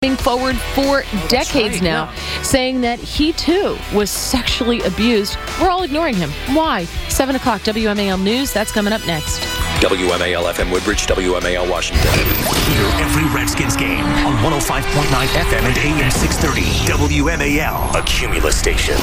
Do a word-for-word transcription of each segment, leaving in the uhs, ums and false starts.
forward for oh, decades right, now, yeah. saying that he too was sexually abused. We're all ignoring him. Why? seven o'clock W M A L News. That's coming up next. W M A L F M Woodbridge, W M A L Washington. Hear every Redskins game on one oh five point nine F M and A M six thirty. W M A L, a Cumulus station.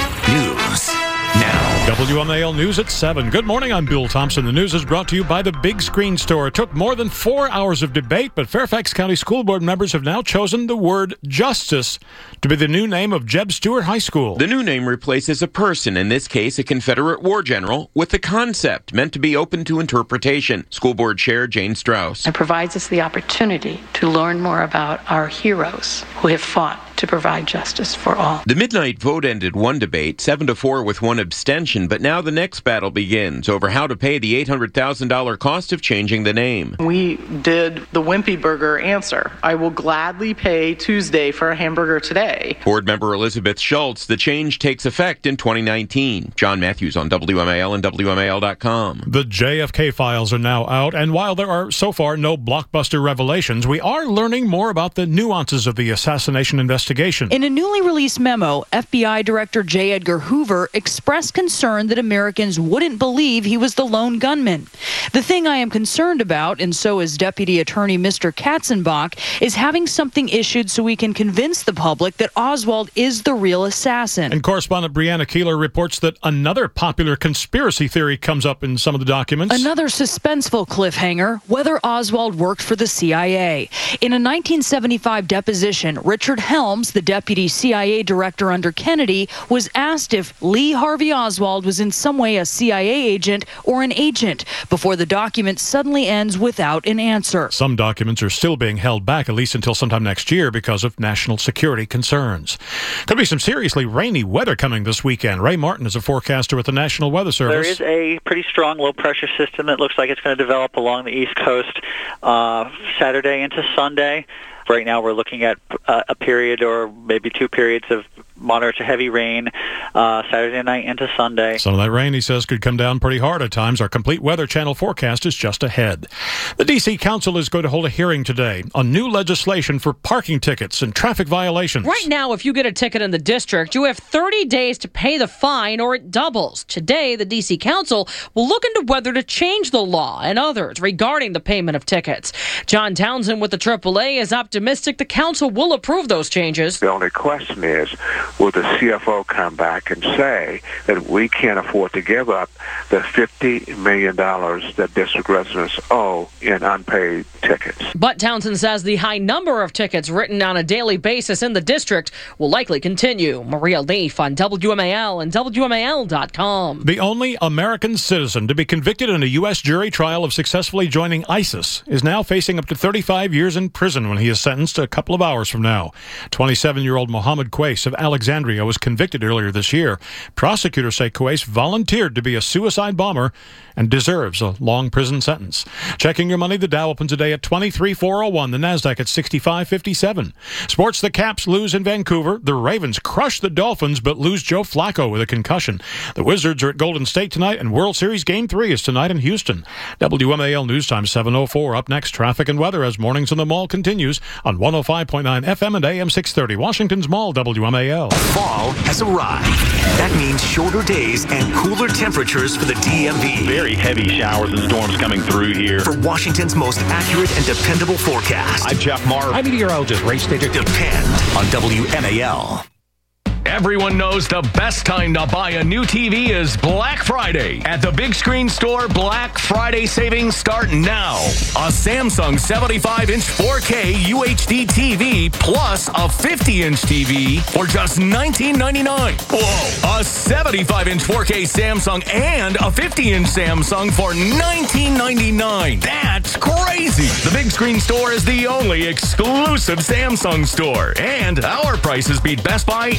News now. W M A L News at seven. Good morning, I'm Bill Thompson. The news is brought to you by the Big Screen Store. It took more than four hours of debate, but Fairfax County School Board members have now chosen the word justice to be the new name of Jeb Stuart High School. The new name replaces a person, in this case a Confederate war general, with the concept meant to be open to interpretation. School Board Chair Jane Strauss. It provides us the opportunity to learn more about our heroes who have fought to provide justice for all. The midnight vote ended one debate, seven to four with one abstention, but now the next battle begins over how to pay the eight hundred thousand dollars cost of changing the name. We did the Wimpy Burger answer. I will gladly pay Tuesday for a hamburger today. Board member Elizabeth Schultz, the change takes effect in twenty nineteen. John Matthews on W M A L and W M A L dot com. The J F K files are now out, and while there are so far no blockbuster revelations, we are learning more about the nuances of the assassination investigation. In a newly released memo, F B I Director J. Edgar Hoover expressed concern that Americans wouldn't believe he was the lone gunman. The thing I am concerned about, and so is Deputy Attorney Mister Katzenbach, is having something issued so we can convince the public that Oswald is the real assassin. And correspondent Brianna Keeler reports that another popular conspiracy theory comes up in some of the documents. Another suspenseful cliffhanger, whether Oswald worked for the C I A. In a nineteen seventy-five deposition, Richard Helms, the deputy C I A director under Kennedy, was asked if Lee Harvey Oswald was in some way a C I A agent or an agent before the document suddenly ends without an answer. Some documents are still being held back at least until sometime next year because of national security concerns. Could be some seriously rainy weather coming this weekend. Ray Martin is a forecaster with the National Weather Service. There is a pretty strong low-pressure system that looks like it's going to develop along the East Coast uh, Saturday into Sunday. Right now we're looking at uh, a period or maybe two periods of moderate to heavy rain uh, Saturday night into Sunday. Some of that rain, he says, could come down pretty hard at times. Our complete Weather Channel forecast is just ahead. The D C Council is going to hold a hearing today on new legislation for parking tickets and traffic violations. Right now, if you get a ticket in the district, you have thirty days to pay the fine or it doubles. Today, the D C Council will look into whether to change the law and others regarding the payment of tickets. John Townsend with the triple A is optimistic the council will approve those changes. The only question is, will the C F O come back and say that we can't afford to give up the fifty million dollars that district residents owe in unpaid tickets? But Townsend says the high number of tickets written on a daily basis in the district will likely continue. Maria Leaf on W M A L and W M A L dot com. The only American citizen to be convicted in a U S jury trial of successfully joining ISIS is now facing up to thirty-five years in prison when he is sentenced a couple of hours from now. twenty-seven-year-old Mohammed Qais of Alexandria was convicted earlier this year. Prosecutors say Qais volunteered to be a suicide bomber and deserves a long prison sentence. Checking your money, the Dow opens today at twenty-three thousand four hundred one, the Nasdaq at sixty-five fifty-seven. Sports, the Caps lose in Vancouver. The Ravens crush the Dolphins but lose Joe Flacco with a concussion. The Wizards are at Golden State tonight, and World Series Game three is tonight in Houston. W M A L News Time seven oh four. Up next, traffic and weather as Mornings in the Mall continues on one oh five point nine F M and A M six thirty. Washington's Mall, W M A L. Fall has arrived. That means shorter days and cooler temperatures for the D M V. Very heavy showers and storms coming through here. For Washington's most accurate and dependable forecast, I'm Jeff Marr. I'm meteorologist Ray Stager. Depend on W M A L. Everyone knows the best time to buy a new T V is Black Friday. At the Big Screen Store, Black Friday savings start now. A Samsung seventy-five inch four K U H D T V plus a fifty inch T V for just nineteen ninety-nine. Whoa! A seventy-five inch four K Samsung and a fifty inch Samsung for nineteen ninety-nine. That's crazy! The Big Screen Store is the only exclusive Samsung store, and our prices beat Best Buy and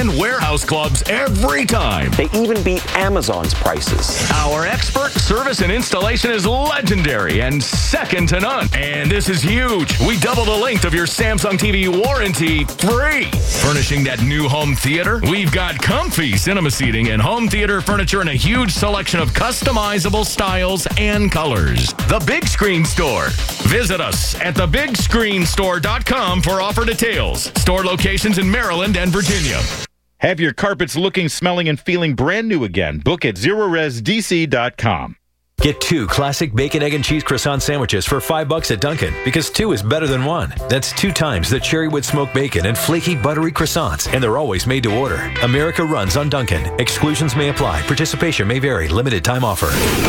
and warehouse clubs every time. They even beat Amazon's prices. Our expert service and installation is legendary and second to none. And this is huge. We double the length of your Samsung T V warranty free. Furnishing that new home theater, we've got comfy cinema seating and home theater furniture in a huge selection of customizable styles and colors. The Big Screen Store. Visit us at the big screen store dot com for offer details. Store locations in Maryland and Virginia. Have your carpets looking, smelling, and feeling brand new again. Book at zero res d c dot com. Get two classic bacon, egg, and cheese croissant sandwiches for five bucks at Dunkin', because two is better than one. That's two times the cherrywood smoked bacon and flaky, buttery croissants, and they're always made to order. America runs on Dunkin'. Exclusions may apply. Participation may vary. Limited time offer.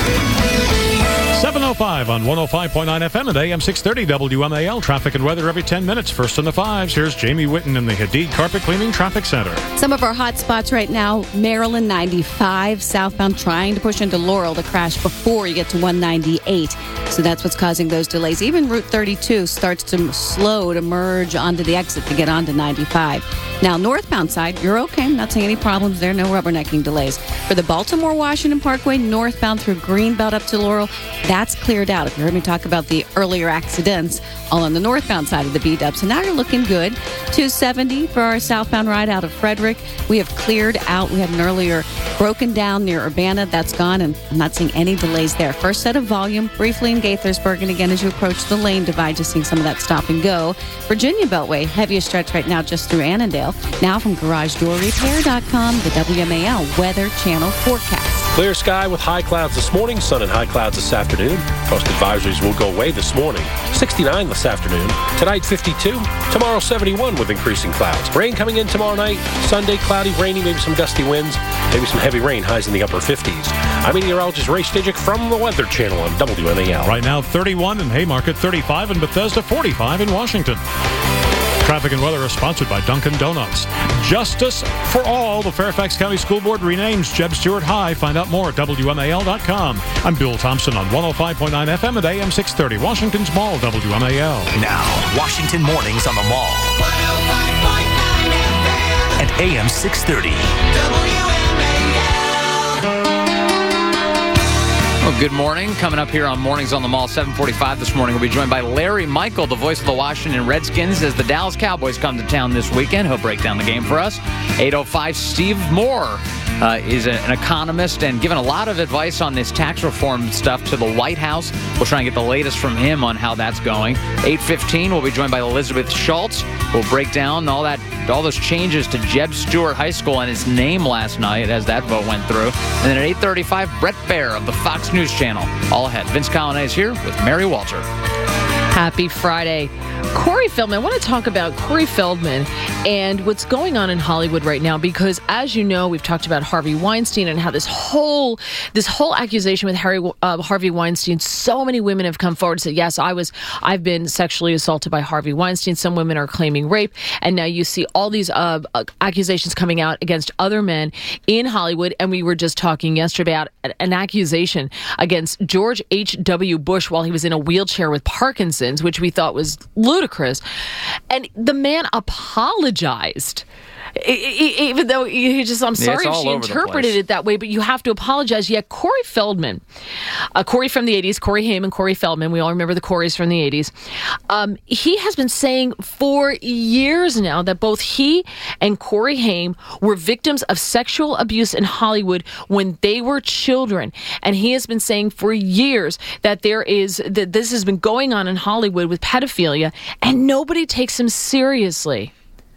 seven oh five on one oh five point nine F M and A M six thirty W M A L. Traffic and weather every ten minutes. First in the fives. Here's Jamie Whitten in the Hadid Carpet Cleaning Traffic Center. Some of our hot spots right now, Maryland ninety-five, southbound trying to push into Laurel to crash before you get to one ninety-eight. So that's what's causing those delays. Even Route thirty-two starts to slow to merge onto the exit to get onto ninety-five. Now, northbound side, you're okay. I'm not seeing any problems there. No rubbernecking delays. For the Baltimore-Washington Parkway, northbound through Greenbelt up to Laurel, that's cleared out. If you heard me talk about the earlier accidents, all on the northbound side of the B-Dub. So now you're looking good. two seventy for our southbound ride out of Frederick. We have cleared out. We had an earlier broken down near Urbana. That's gone, and I'm not seeing any delays there. First set of volume, briefly in Gaithersburg, and again as you approach the lane divide, just seeing some of that stop and go. Virginia Beltway, heaviest stretch right now just through Annandale. Now from garage door repair dot com, the W M A L Weather Channel forecast. Clear sky with high clouds this morning, sun and high clouds this afternoon. Frost advisories will go away this morning. sixty-nine this afternoon. Tonight, fifty-two. Tomorrow, seventy-one with increasing clouds. Rain coming in tomorrow night. Sunday, cloudy, rainy, maybe some gusty winds. Maybe some heavy rain, highs in the upper fifties. I'm meteorologist Ray Stajic from the Weather Channel on W M A L. Right now, thirty-one in Haymarket, thirty-five in Bethesda, forty-five in Washington. Traffic and weather are sponsored by Dunkin' Donuts. Justice for All. The Fairfax County School Board renames Jeb Stuart High. Find out more at W M A L dot com. I'm Bill Thompson on one oh five point nine F M at A M six thirty. Washington's Mall, W M A L. Now, Washington Mornings on the Mall. one oh five point nine F M. At A M six thirty. Well, good morning. Coming up here on Mornings on the Mall, seven forty-five this morning, we'll be joined by Larry Michael, the voice of the Washington Redskins, as the Dallas Cowboys come to town this weekend. He'll break down the game for us. eight oh five, Steve Moore uh, is a, an economist and giving a lot of advice on this tax reform stuff to the White House. We'll try and get the latest from him on how that's going. eight fifteen, we'll be joined by Elizabeth Schultz. We'll break down all that, all those changes to Jeb Stuart High School and its name last night as that vote went through. And then at eight thirty-five, Brett Baer of the Fox News Channel. All ahead. Vince Colonnese is here with Mary Walter. Happy Friday. Corey Feldman, I want to talk about Corey Feldman and what's going on in Hollywood right now, because as you know, we've talked about Harvey Weinstein and how this whole this whole accusation with Harry uh, Harvey Weinstein, so many women have come forward and said, yes, I was, I've been sexually assaulted by Harvey Weinstein. Some women are claiming rape. And now you see all these uh, accusations coming out against other men in Hollywood. And we were just talking yesterday about an accusation against George H W Bush while he was in a wheelchair with Parkinson's, which we thought was ludicrous. And the man apologized. Even though he just, I'm sorry if she interpreted it that way, but you have to apologize. Yet Corey Feldman, uh, Corey from the eighties, Corey Haim and Corey Feldman, we all remember the Coreys from the eighties. Um, he has been saying for years now that both he and Corey Haim were victims of sexual abuse in Hollywood when they were children. And he has been saying for years that there is, that this has been going on in Hollywood with pedophilia, and nobody takes him seriously.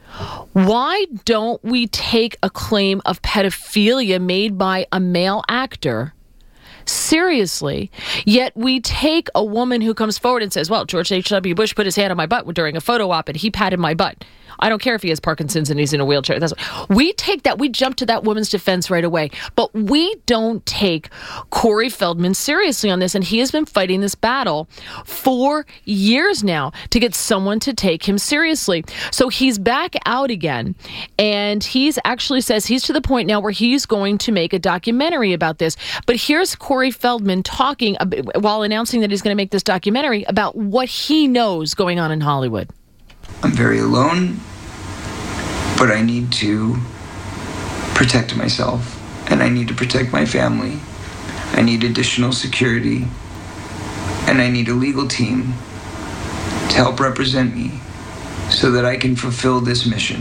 Why don't we take a claim of pedophilia made by a male actor seriously, yet we take a woman who comes forward and says, well, George H W Bush put his hand on my butt during a photo op and he patted my butt. I don't care if he has Parkinson's and he's in a wheelchair. That's what, we take that, we jump to that woman's defense right away. But we don't take Corey Feldman seriously on this, and he has been fighting this battle for years now to get someone to take him seriously. So he's back out again, and he's actually says he's to the point now where he's going to make a documentary about this. But here's Corey Feldman talking about, while announcing that he's going to make this documentary about what he knows going on in Hollywood. I'm very alone, but I need to protect myself, and I need to protect my family. I need additional security, and I need a legal team to help represent me so that I can fulfill this mission.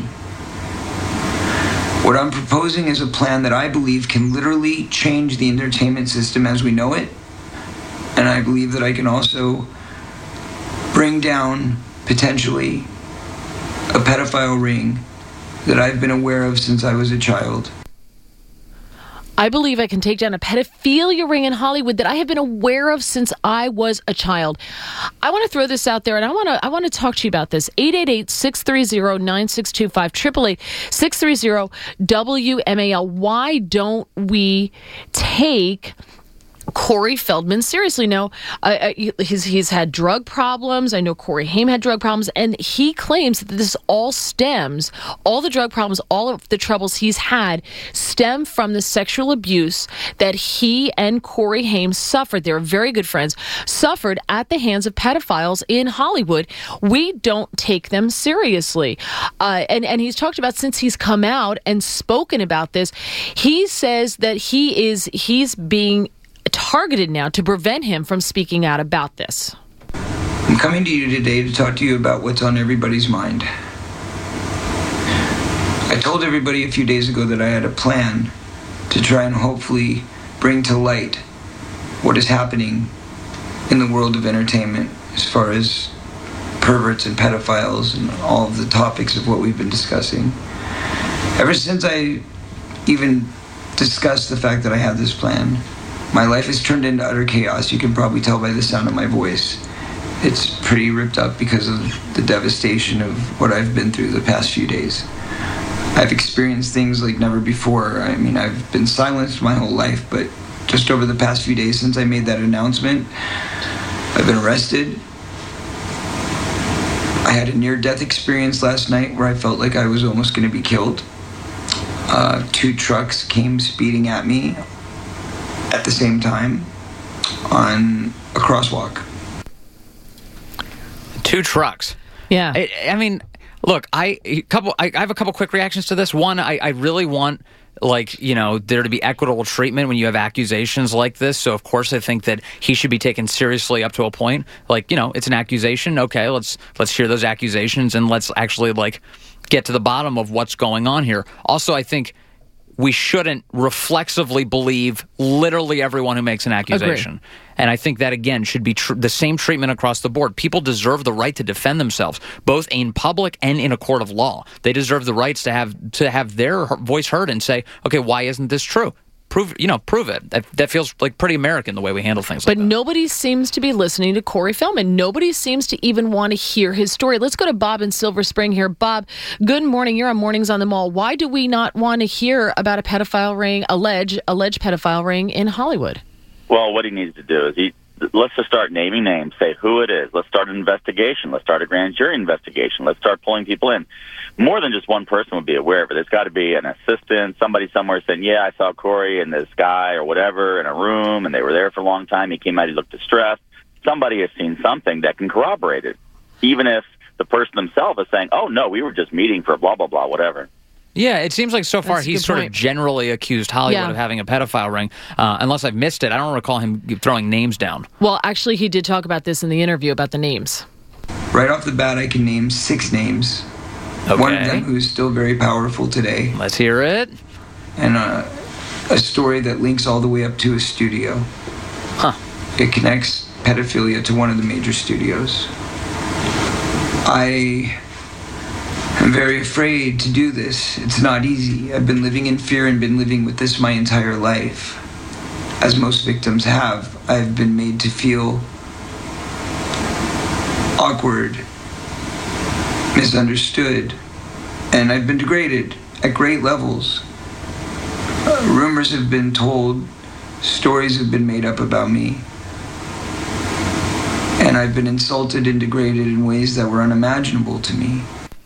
What I'm proposing is a plan that I believe can literally change the entertainment system as we know it, and I believe that I can also bring down, potentially, a pedophile ring that I've been aware of since I was a child. I believe I can take down a pedophilia ring in Hollywood that I have been aware of since I was a child. I want to throw this out there, and I want to I want to talk to you about this. eight eight eight, six three zero, nine six two five, eight eight eight, six three zero, W M A L. Why don't we take Corey Feldman seriously? No, uh, he's he's had drug problems. I know Corey Haim had drug problems, and he claims that this all stems, all the drug problems, all of the troubles he's had stem from the sexual abuse that he and Corey Haim suffered. They were very good friends, suffered at the hands of pedophiles in Hollywood. We don't take them seriously. Uh, and, and he's talked about, since he's come out and spoken about this, he says that he is he's being targeted now to prevent him from speaking out about this. I'm coming to you today to talk to you about what's on everybody's mind. I told everybody a few days ago that I had a plan to try and hopefully bring to light what is happening in the world of entertainment as far as perverts and pedophiles and all of the topics of what we've been discussing. Ever since I even discussed the fact that I had this plan, my life has turned into utter chaos. You can probably tell by the sound of my voice. It's pretty ripped up because of the devastation of what I've been through the past few days. I've experienced things like never before. I mean, I've been silenced my whole life, but just over the past few days since I made that announcement, I've been arrested. I had a near-death experience last night where I felt like I was almost going to be killed. Uh, two trucks came speeding at me at the same time on a crosswalk. Two trucks. Yeah. I, I mean, look, I a couple. I, I have a couple quick reactions to this. One, I, I really want, like, you know, there to be equitable treatment when you have accusations like this. So, of course, I think that he should be taken seriously up to a point. Like, you know, it's an accusation. Okay, let's let's hear those accusations and let's actually, like, get to the bottom of what's going on here. Also, I think we shouldn't reflexively believe literally everyone who makes an accusation. Agreed. And I think that, again, should be tr- the same treatment across the board. People deserve the right to defend themselves, both in public and in a court of law. They deserve the rights to have to have their voice heard and say, okay, why isn't this true? Prove, you know, prove it. That, that feels like pretty American, the way we handle things like that. But nobody seems to be listening to Corey Feldman. Nobody seems to even want to hear his story. Let's go to Bob in Silver Spring here. Bob, good morning. You're on Mornings on the Mall. Why do we not want to hear about a pedophile ring, alleged, alleged pedophile ring in Hollywood? Well, what he needs to do is he let's just start naming names, say who it is. Let's start an investigation. Let's start a grand jury investigation. Let's start pulling people in. More than just one person would be aware of it. There's got to be an assistant, somebody somewhere saying, yeah, I saw Corey and this guy or whatever in a room, and they were there for a long time. He came out, he looked distressed. Somebody has seen something that can corroborate it, even if the person themselves is saying, oh, no, we were just meeting for blah, blah, blah, whatever. Yeah, it seems like so far That's he's sort point. of generally accused Hollywood Yeah. of having a pedophile ring. Uh, unless I've missed it, I don't recall him throwing names down. Well, actually, he did talk about this in the interview about the names. Right off the bat, I can name six names. Okay. One of them who's still very powerful today. Let's hear it. And uh, a story that links all the way up to a studio. Huh. It connects pedophilia to one of the major studios. I am very afraid to do this. It's not easy. I've been living in fear and been living with this my entire life. As most victims have, I've been made to feel awkward, misunderstood, and I've been degraded at great levels. Uh, rumors have been told, stories have been made up about me, and I've been insulted and degraded in ways that were unimaginable to me.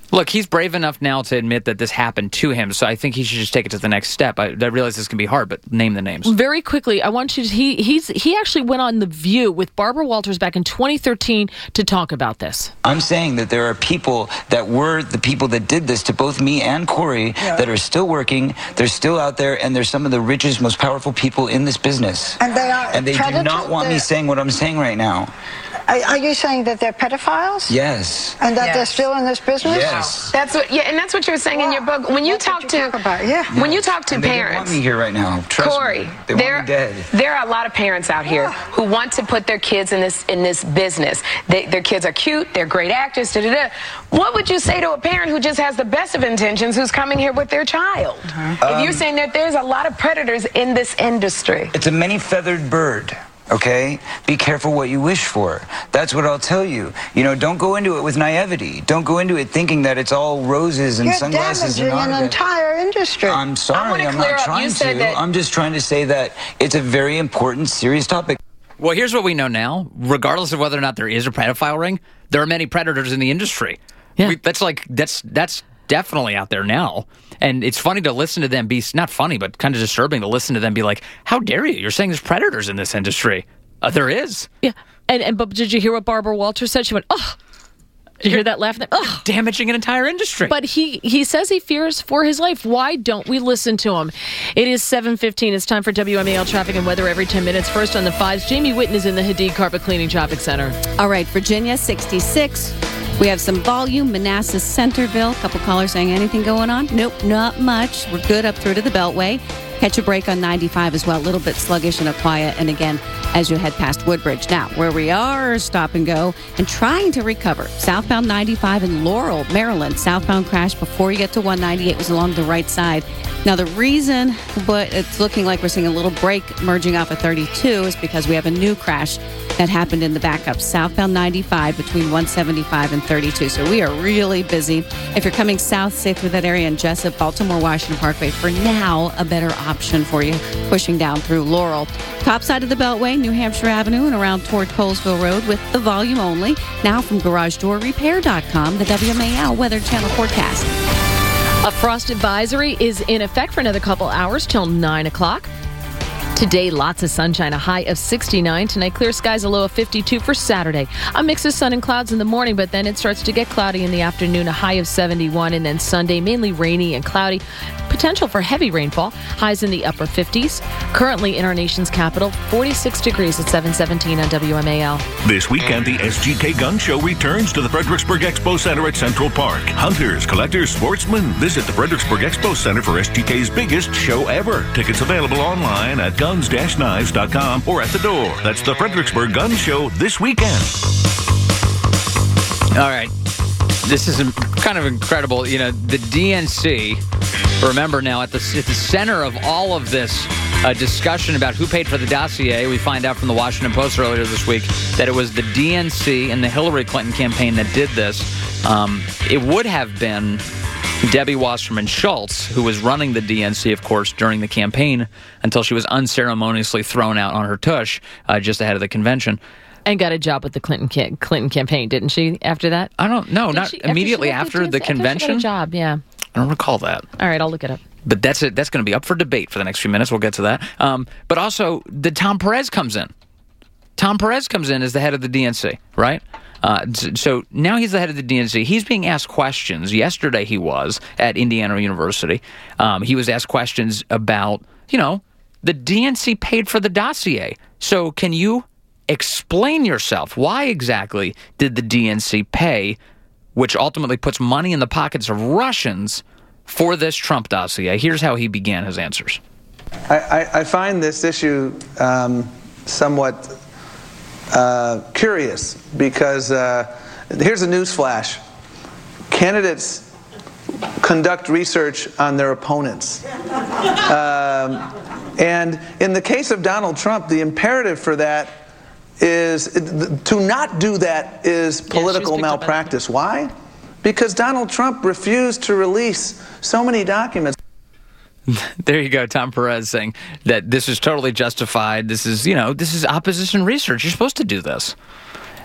Look, he's brave enough now to admit that this happened to him, so I think he should just take it to the next step. I, I realize this can be hard, but name the names. Very quickly, I want you to, he, he's, he actually went on The View with Barbara Walters back in twenty thirteen to talk about this. I'm saying that there are people that were the people that did this to both me and Corey yeah. that are still working, they're still out there, and they're some of the richest, most powerful people in this business. And they are And they do not want me saying what I'm saying right now. Are, are you saying that they're pedophiles? Yes. And that yes. they're still in this business? Yes. That's what, yeah, and that's what you're saying wow. in your book. When you that's talk you to, talk about. Yeah. when you talk to and they parents, don't want me here right now. Trust Corey, me. They there, want me dead. There are a lot of parents out here yeah. who want to put their kids in this in this business. They, their kids are cute. They're great actors. Da, da, da. What would you say to a parent who just has the best of intentions, who's coming here with their child? Uh-huh. If um, you're saying that there's a lot of predators in this industry, it's a many-feathered bird. Okay? Be careful what you wish for. That's what I'll tell you. You know, don't go into it with naivety. Don't go into it thinking that it's all roses and You're sunglasses and damaging an entire industry. I'm sorry, I'm not trying to. That... I'm just trying to say that it's a very important, serious topic. Well, here's what we know now. Regardless of whether or not there is a pedophile ring, there are many predators in the industry. Yeah. We, that's like, that's that's definitely out there now. And it's funny to listen to them be, not funny, but kind of disturbing to listen to them be like, how dare you? You're saying there's predators in this industry. Uh, there is. Yeah. And, and but did you hear what Barbara Walters said? She went, oh. Did you hear that laugh? Oh. Damaging an entire industry. But he, he says he fears for his life. Why don't we listen to him? It is seven fifteen. It's time for W M A L traffic and weather every ten minutes. First on the fives, Jamie Whitten is in the Hadid Carpet Cleaning Traffic Center. All right, Virginia, sixty-six. We have some volume. Manassas, Centerville. A couple callers saying anything going on? Nope, not much. We're good up through to the Beltway. Catch a break on ninety-five as well. A little bit sluggish and a quiet. And again, as you head past Woodbridge. Now, where we are, stop and go and trying to recover. Southbound ninety-five in Laurel, Maryland. Southbound crash before you get to one ninety-eight was along the right side. Now, the reason, but it's looking like we're seeing a little break merging off of thirty-two is because we have a new crash that happened in the backup. Southbound ninety-five between one seventy-five and thirty-two. So we are really busy. If you're coming south, stay through that area in Jessup, Baltimore, Washington Parkway. For now, a better option for you, pushing down through Laurel. Top side of the Beltway, New Hampshire Avenue, and around toward Colesville Road with the volume only. Now from Garage Door Repair dot com, the W M A L Weather Channel forecast. A frost advisory is in effect for another couple hours till nine o'clock. Today, lots of sunshine, a high of sixty-nine. Tonight, clear skies, a low of fifty-two for Saturday. A mix of sun and clouds in the morning, but then it starts to get cloudy in the afternoon, a high of seventy-one. And then Sunday, mainly rainy and cloudy. Potential for heavy rainfall, highs in the upper fifties. Currently in our nation's capital, forty-six degrees at seven seventeen on W M A L. This weekend, the S G K Gun Show returns to the Fredericksburg Expo Center at Central Park. Hunters, collectors, sportsmen, visit the Fredericksburg Expo Center for S G K's biggest show ever. Tickets available online at guns dash knives dot com or at the door. That's the Fredericksburg Gun Show this weekend. All right. This is kind of incredible. You know, the D N C, remember now, at the, at the center of all of this uh, discussion about who paid for the dossier, we find out from the Washington Post earlier this week that it was the D N C and the Hillary Clinton campaign that did this. Um, it would have been Debbie Wasserman Schultz, who was running the D N C, of course, during the campaign until she was unceremoniously thrown out on her tush uh, just ahead of the convention. And got a job with the Clinton ca- Clinton campaign, didn't she, after that? I don't know. Did Not she, immediately after, after the convention. She got a job, yeah. I don't recall that. All right, I'll look it up. But that's it. That's going to be up for debate for the next few minutes. We'll get to that. Um, but also, the Tom Perez comes in. Tom Perez comes in as the head of the D N C, right? Uh, so now he's the head of the D N C. He's being asked questions. Yesterday he was at Indiana University. Um, he was asked questions about, you know, the D N C paid for the dossier. So can you explain yourself? Why exactly did the D N C pay, which ultimately puts money in the pockets of Russians for this Trump dossier? Here's how he began his answers. I, I, I find this issue um, somewhat uh, curious because uh, here's a news flash. Candidates conduct research on their opponents. Um, and in the case of Donald Trump, the imperative for that is to not do that is political yeah, malpractice. Why? Because Donald Trump refused to release so many documents. There you go, Tom Perez saying that this is totally justified. This is, you know, this is opposition research. You're supposed to do this.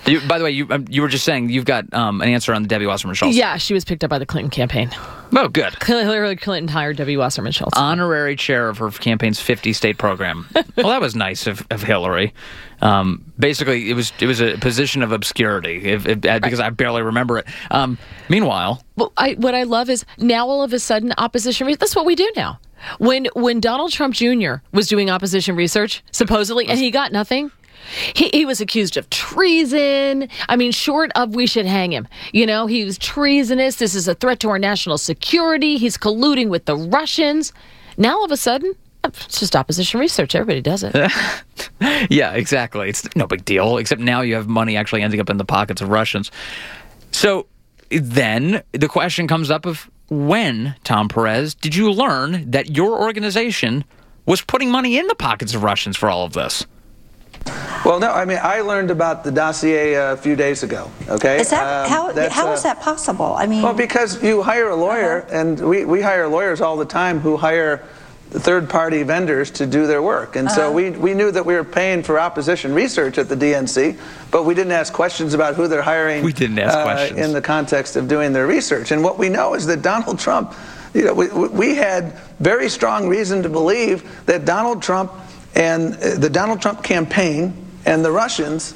You, by the way, you um, you were just saying you've got um, an answer on the Debbie Wasserman Schultz. Yeah, she was picked up by the Clinton campaign. Oh, good. Hillary Clinton hired Debbie Wasserman Schultz. Honorary chair of her campaign's fifty-state program. Well, that was nice of, of Hillary. Um, basically, it was it was a position of obscurity if, if, because I barely remember it. Um, meanwhile... Well, I, what I love is now all of a sudden opposition... That's what we do now. When, when Donald Trump Junior was doing opposition research, supposedly, and he got nothing... He, he was accused of treason. I mean, short of we should hang him. You know, he was treasonous. This is a threat to our national security. He's colluding with the Russians. Now, all of a sudden, it's just opposition research. Everybody does it. Yeah, exactly. It's no big deal, except now you have money actually ending up in the pockets of Russians. So then the question comes up of when, Tom Perez, did you learn that your organization was putting money in the pockets of Russians for all of this? Well, no, I mean, I learned about the dossier a few days ago, okay? Is that, um, how, how uh, is that possible? I mean... Well, because you hire a lawyer, uh-huh. and we, we hire lawyers all the time who hire third-party vendors to do their work. And uh-huh. so we, we knew that we were paying for opposition research at the D N C, but we didn't ask questions about who they're hiring we didn't ask uh, questions. in the context of doing their research. And what we know is that Donald Trump, you know, we, we had very strong reason to believe that Donald Trump and the Donald Trump campaign and the Russians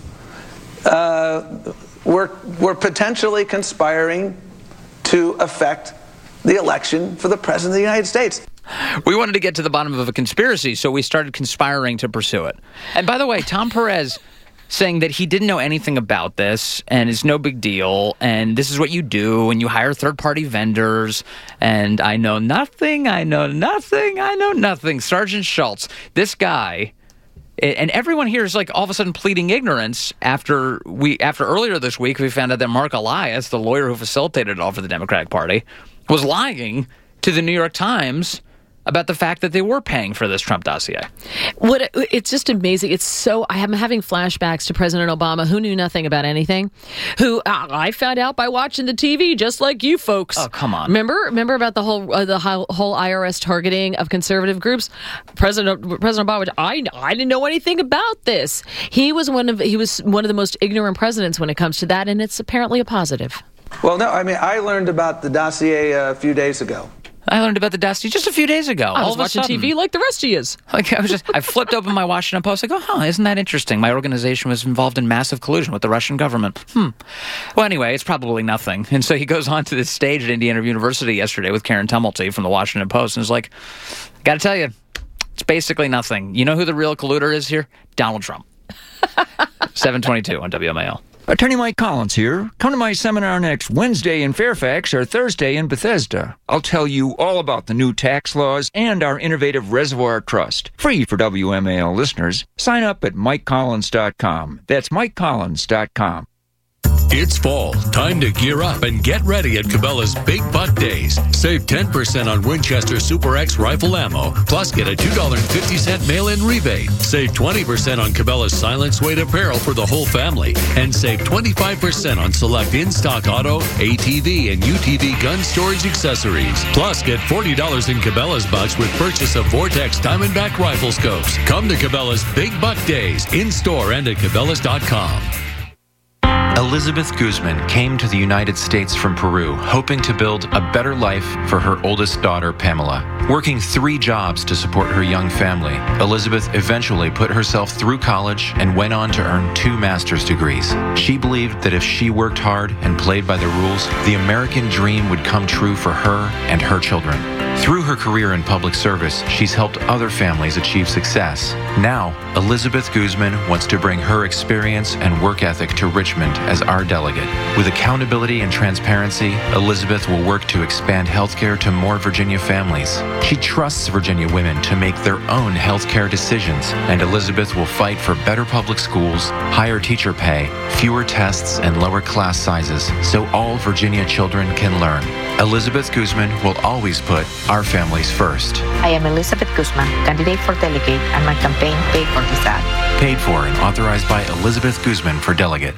uh, were, were potentially conspiring to affect the election for the President of the United States. We wanted to get to the bottom of a conspiracy, so we started conspiring to pursue it. And by the way, Tom Perez saying that he didn't know anything about this, and it's no big deal, and this is what you do, and you hire third-party vendors, and I know nothing, I know nothing, I know nothing. Sergeant Schultz, this guy... And everyone here is like all of a sudden pleading ignorance after we after earlier this week we found out that Mark Elias, the lawyer who facilitated it all for the Democratic Party, was lying to the New York Times about the fact that they were paying for this Trump dossier. What it's just amazing. It's so I'm having flashbacks to President Obama, who knew nothing about anything, who uh, I found out by watching the T V, just like you folks. Oh, come on! Remember, remember about the whole uh, the whole, whole I R S targeting of conservative groups. President President Obama, I I didn't know anything about this. He was one of he was one of the most ignorant presidents when it comes to that, and it's apparently a positive. Well, no, I mean I learned about the dossier a few days ago. I learned about the dossier just a few days ago. I was all of watching a sudden. T V like the rest of you. Like I was just, I flipped open my Washington Post. I go, huh, isn't that interesting? My organization was involved in massive collusion with the Russian government. Hmm. Well, anyway, it's probably nothing. And so he goes on to this stage at Indiana University yesterday with Karen Tumulty from the Washington Post and is like, got to tell you, it's basically nothing. You know who the real colluder is here? Donald Trump. seven twenty-two on W M A L. Attorney Mike Collins here. Come to my seminar next Wednesday in Fairfax or Thursday in Bethesda. I'll tell you all about the new tax laws and our innovative Reservoir Trust. Free for W M A L listeners. Sign up at mike collins dot com. That's mike collins dot com. It's fall. Time to gear up and get ready at Cabela's Big Buck Days. Save ten percent on Winchester Super X rifle ammo, plus get a two dollars and fifty cents mail-in rebate. Save twenty percent on Cabela's Silence Weight apparel for the whole family, and save twenty-five percent on select in-stock auto, A T V, and U T V gun storage accessories. Plus, get forty dollars in Cabela's bucks with purchase of Vortex Diamondback rifle scopes. Come to Cabela's Big Buck Days, in-store and at Cabela's dot com. Elizabeth Guzman came to the United States from Peru, hoping to build a better life for her oldest daughter, Pamela. Working three jobs to support her young family, Elizabeth eventually put herself through college and went on to earn two master's degrees. She believed that if she worked hard and played by the rules, the American dream would come true for her and her children. Through her career in public service, she's helped other families achieve success. Now, Elizabeth Guzman wants to bring her experience and work ethic to Richmond as our delegate. With accountability and transparency, Elizabeth will work to expand healthcare to more Virginia families. She trusts Virginia women to make their own healthcare decisions, and Elizabeth will fight for better public schools, higher teacher pay, fewer tests, and lower class sizes so all Virginia children can learn. Elizabeth Guzman will always put our families first. I am Elizabeth Guzman, candidate for delegate, and my campaign paid for this ad. Paid for and authorized by Elizabeth Guzman for delegate.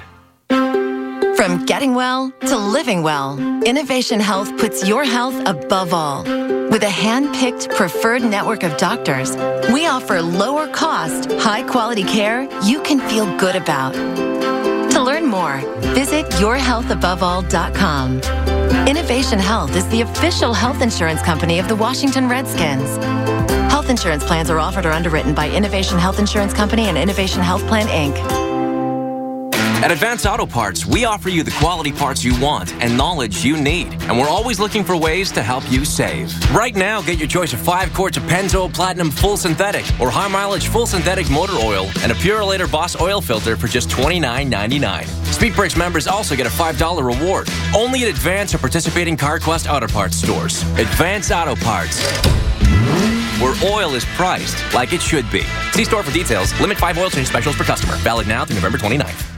From getting well to living well, Innovation Health puts your health above all. With a hand-picked preferred network of doctors, we offer lower cost, high-quality care you can feel good about. To learn more. Visit your health above all dot com. Innovation Health is the official health insurance company of the Washington Redskins. Health insurance plans are offered or underwritten by Innovation Health Insurance Company and Innovation Health Plan, Incorporated. At Advance Auto Parts, we offer you the quality parts you want and knowledge you need. And we're always looking for ways to help you save. Right now, get your choice of five quarts of Pennzoil Platinum Full Synthetic or High Mileage Full Synthetic Motor Oil and a Purolator Boss Oil Filter for just twenty-nine ninety-nine. Speed Brakes members also get a five dollar reward. Only at Advance or participating CarQuest Auto Parts stores. Advance Auto Parts, where oil is priced like it should be. See store for details. Limit five oil change specials per customer. Valid now through November twenty-ninth.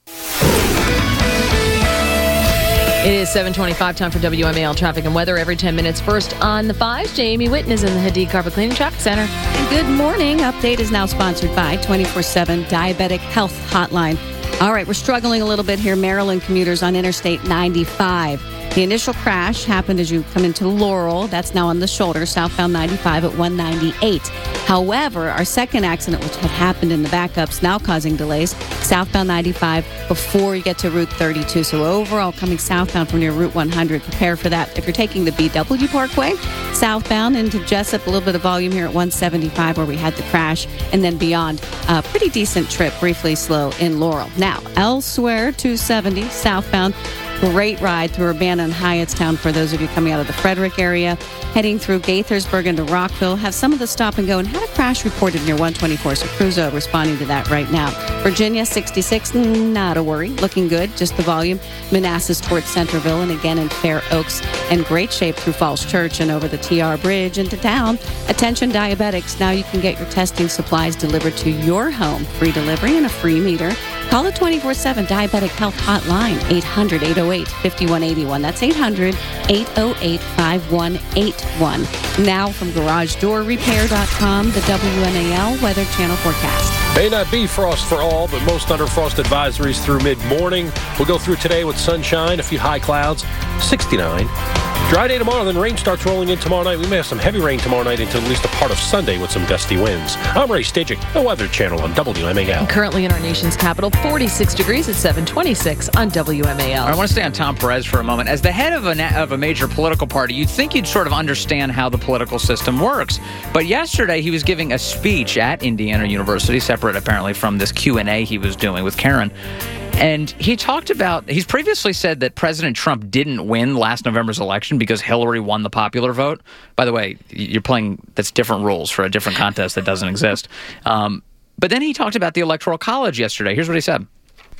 It is seven twenty-five, time for W M A L traffic and weather every ten minutes. First on the fives, Jamie Witten is in the Hadid Carpet Cleaning Traffic Center. And good morning. Update is now sponsored by twenty-four seven Diabetic Health Hotline. All right, we're struggling a little bit here. Maryland commuters on Interstate ninety-five. The initial crash happened as you come into Laurel. That's now on the shoulder, southbound ninety-five at one ninety-eight. However, our second accident, which had happened in the backups, now causing delays, southbound ninety-five before you get to Route thirty-two. So overall, coming southbound from near Route one hundred, prepare for that. If you're taking the B W Parkway, southbound into Jessup, a little bit of volume here at one seventy-five where we had the crash, and then beyond, a pretty decent trip, briefly slow in Laurel. Now, elsewhere, two seventy, southbound, great ride through Urbana and Hyattstown for those of you coming out of the Frederick area. Heading through Gaithersburg into Rockville. Have some of the stop and go and had a crash reported near one twenty-four. So Cruzo responding to that right now. Virginia sixty-six, not a worry. Looking good, just the volume. Manassas towards Centerville and again in Fair Oaks. And great shape through Falls Church and over the T R Bridge into town. Attention diabetics, now you can get your testing supplies delivered to your home. Free delivery and a free meter. Call the twenty-four seven Diabetic Health Hotline, eight hundred, eight oh eight, five one eight one. That's eight hundred, eight oh eight, five one eight one. Now from garage door repair dot com, the W M A L Weather Channel forecast. May not be frost for all, but most under frost advisories through mid-morning. We'll go through today with sunshine, a few high clouds, sixty-nine. Dry day tomorrow, then rain starts rolling in tomorrow night. We may have some heavy rain tomorrow night until at least a part of Sunday with some gusty winds. I'm Ray Stajic, the Weather Channel on W M A L. Currently in our nation's capital, forty-six degrees at seven twenty-six on W M A L. I want to stay on Tom Perez for a moment. As the head of a, na- of a major political party, you'd think you'd sort of understand how the political system works. But yesterday, he was giving a speech at Indiana University, separate apparently from this Q and A he was doing with Karen. And he talked about, he's previously said that President Trump didn't win last November's election because Hillary won the popular vote. By the way, you're playing, that's different rules for a different contest that doesn't exist. Um, but then he talked about the Electoral College yesterday. Here's what he said.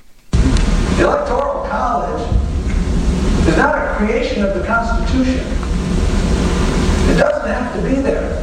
The Electoral College is not a creation of the Constitution. It doesn't have to be there.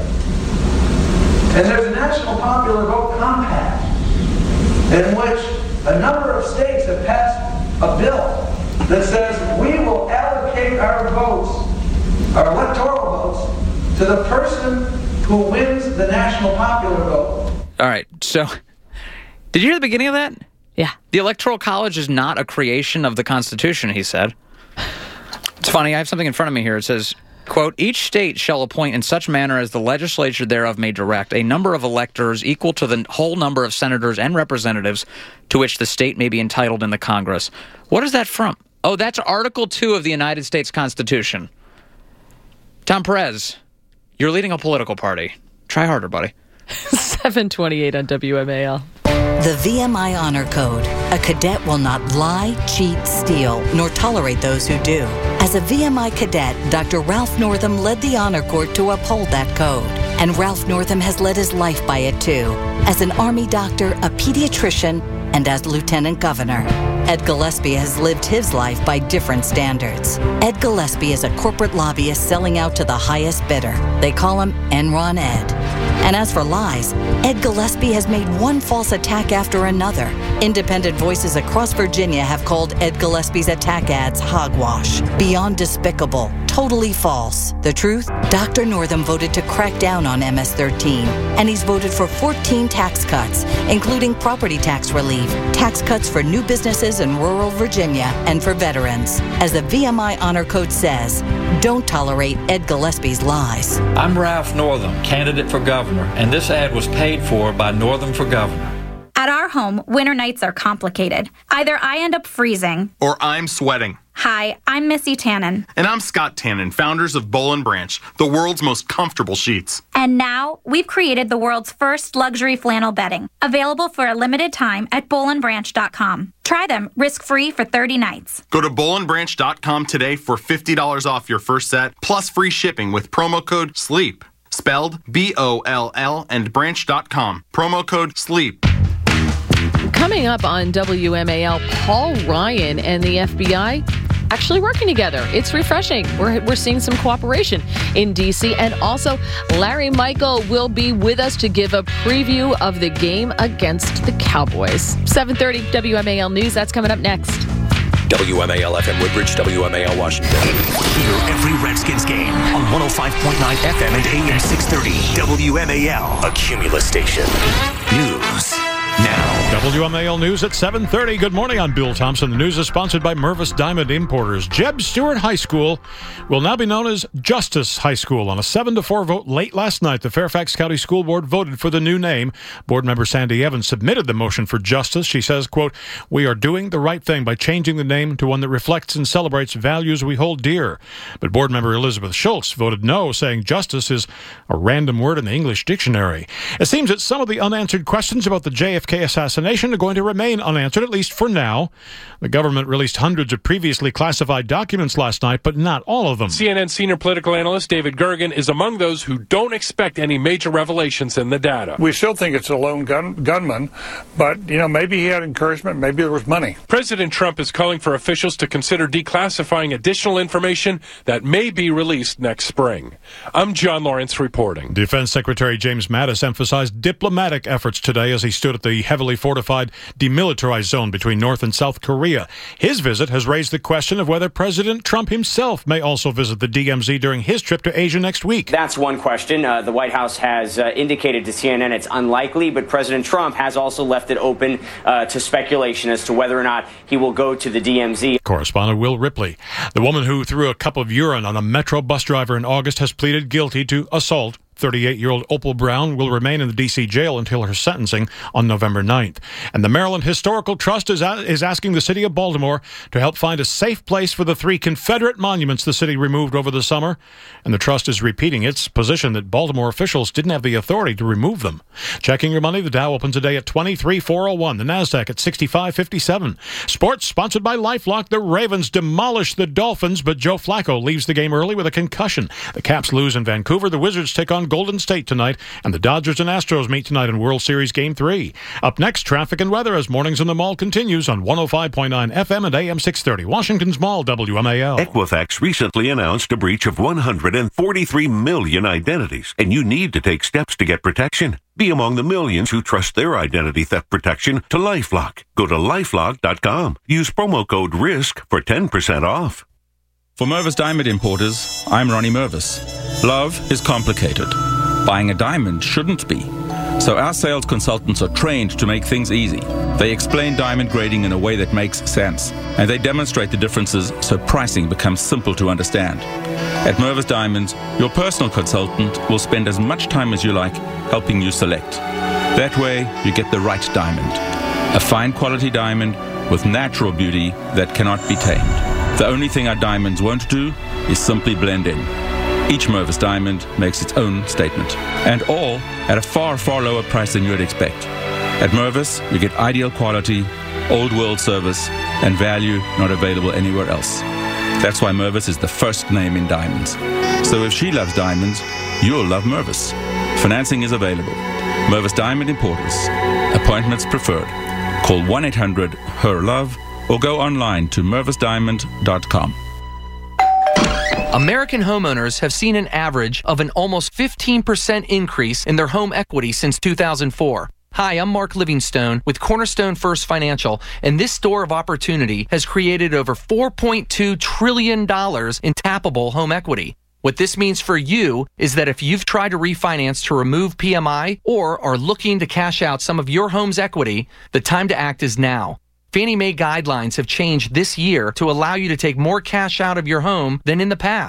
And there's a National Popular Vote Compact in which a number of states have passed a bill that says we will allocate our votes, our electoral votes, to the person who wins the national popular vote. All right, so did you hear the beginning of that? Yeah. The Electoral College is not a creation of the Constitution, he said. It's funny, I have something in front of me here. It says, quote, each state shall appoint in such manner as the legislature thereof may direct a number of electors equal to the whole number of senators and representatives to which the state may be entitled in the Congress. What is that from? Oh, that's Article two of the United States Constitution. Tom Perez, you're leading a political party. Try harder, buddy. seven twenty-eight on W M A L. The V M I Honor Code. A cadet will not lie, cheat, steal, nor tolerate those who do. As a V M I cadet, Doctor Ralph Northam led the Honor Corps to uphold that code. And Ralph Northam has led his life by it too. As an Army doctor, a pediatrician, and as Lieutenant Governor. Ed Gillespie has lived his life by different standards. Ed Gillespie is a corporate lobbyist selling out to the highest bidder. They call him Enron Ed. And as for lies, Ed Gillespie has made one false attack after another. Independent voices across Virginia have called Ed Gillespie's attack ads hogwash, beyond despicable, totally false. The truth? Doctor Northam voted to crack down on M S thirteen, and he's voted for fourteen tax cuts, including property tax relief, tax cuts for new businesses in rural Virginia, and for veterans. As the V M I Honor Code says, don't tolerate Ed Gillespie's lies. I'm Ralph Northam, candidate for governor, and this ad was paid for by Northam for Governor. At our home, winter nights are complicated. Either I end up freezing, or I'm sweating. Hi, I'm Missy Tannen. And I'm Scott Tannen, founders of Boll and Branch, the world's most comfortable sheets. And now, we've created the world's first luxury flannel bedding, available for a limited time at boll and branch dot com. Try them risk-free for thirty nights. Go to boll and branch dot com today for fifty dollars off your first set, plus free shipping with promo code SLEEP. Spelled B O L L and branch dot com. Promo code SLEEP. Coming up on W M A L, Paul Ryan and the F B I actually working together. It's refreshing. We're, we're seeing some cooperation in D C. And also, Larry Michael will be with us to give a preview of the game against the Cowboys. seven thirty W M A L News. That's coming up next. W M A L F M Woodbridge, W M A L Washington. Hear every Redskins game on one oh five point nine F M and A M six thirty. W M A L, a Cumulus station. News now. W M A L News at seven thirty. Good morning, I'm Bill Thompson. The news is sponsored by Mervis Diamond Importers. Jeb Stuart High School will now be known as Justice High School. On a seven to four vote late last night, the Fairfax County School Board voted for the new name. Board member Sandy Evans submitted the motion for justice. She says, quote, "We are doing the right thing by changing the name to one that reflects and celebrates values we hold dear." But board member Elizabeth Schultz voted no, saying justice is a random word in the English dictionary. It seems that some of the unanswered questions about the J F K assassination are going to remain unanswered, at least for now. The government released hundreds of previously classified documents last night, but not all of them. C N N senior political analyst David Gergen is among those who don't expect any major revelations in the data. We still think it's a lone gun, gunman, but, you know, maybe he had encouragement, maybe there was money. President Trump is calling for officials to consider declassifying additional information that may be released next spring. I'm John Lawrence reporting. Defense Secretary James Mattis emphasized diplomatic efforts today as he stood at the heavily fortified demilitarized zone between North and South Korea. His visit has raised the question of whether President Trump himself may also visit the D M Z during his trip to Asia next week. That's one question. Uh, the White House has uh, indicated to C N N it's unlikely, but President Trump has also left it open uh, to speculation as to whether or not he will go to the D M Z. Correspondent Will Ripley. The woman who threw a cup of urine on a Metro bus driver in August has pleaded guilty to assault. thirty-eight-year-old Opal Brown will remain in the D C jail until her sentencing on November ninth. And the Maryland Historical Trust is, a- is asking the city of Baltimore to help find a safe place for the three Confederate monuments the city removed over the summer. And the trust is repeating its position that Baltimore officials didn't have the authority to remove them. Checking your money, the Dow opens today at twenty-three thousand four hundred one. The Nasdaq at sixty-five fifty-seven. Sports sponsored by LifeLock. The Ravens demolish the Dolphins, but Joe Flacco leaves the game early with a concussion. The Caps lose in Vancouver. The Wizards take on Golden State tonight, and the Dodgers and Astros meet tonight in World Series Game three. Up next, traffic and weather as Mornings in the Mall continues on one oh five point nine F M and A M six thirty. Washington's Mall, W M A L. Equifax recently announced a breach of one hundred forty-three million identities, and you need to take steps to get protection. Be among the millions who trust their identity theft protection to LifeLock. Go to lifelock dot com. Use promo code RISK for ten percent off. For Mervis Diamond Importers, I'm Ronnie Mervis. Love is complicated. Buying a diamond shouldn't be. So our sales consultants are trained to make things easy. They explain diamond grading in a way that makes sense, and they demonstrate the differences so pricing becomes simple to understand. At Mervis Diamonds, your personal consultant will spend as much time as you like helping you select. That way, you get the right diamond. A fine quality diamond with natural beauty that cannot be tamed. The only thing our diamonds won't do is simply blend in. Each Mervis diamond makes its own statement, and all at a far, far lower price than you'd expect. At Mervis, you get ideal quality, old world service, and value not available anywhere else. That's why Mervis is the first name in diamonds. So if she loves diamonds, you'll love Mervis. Financing is available. Mervis Diamond Importers. Appointments preferred. Call one eight hundred H E R love or go online to mervis diamond dot com. American homeowners have seen an average of an almost fifteen percent increase in their home equity since two thousand four. Hi, I'm Mark Livingstone with Cornerstone First Financial, and this store of opportunity has created over four point two trillion dollars in tappable home equity. What this means for you is that if you've tried to refinance to remove P M I or are looking to cash out some of your home's equity, the time to act is now. Fannie Mae guidelines have changed this year to allow you to take more cash out of your home than in the past.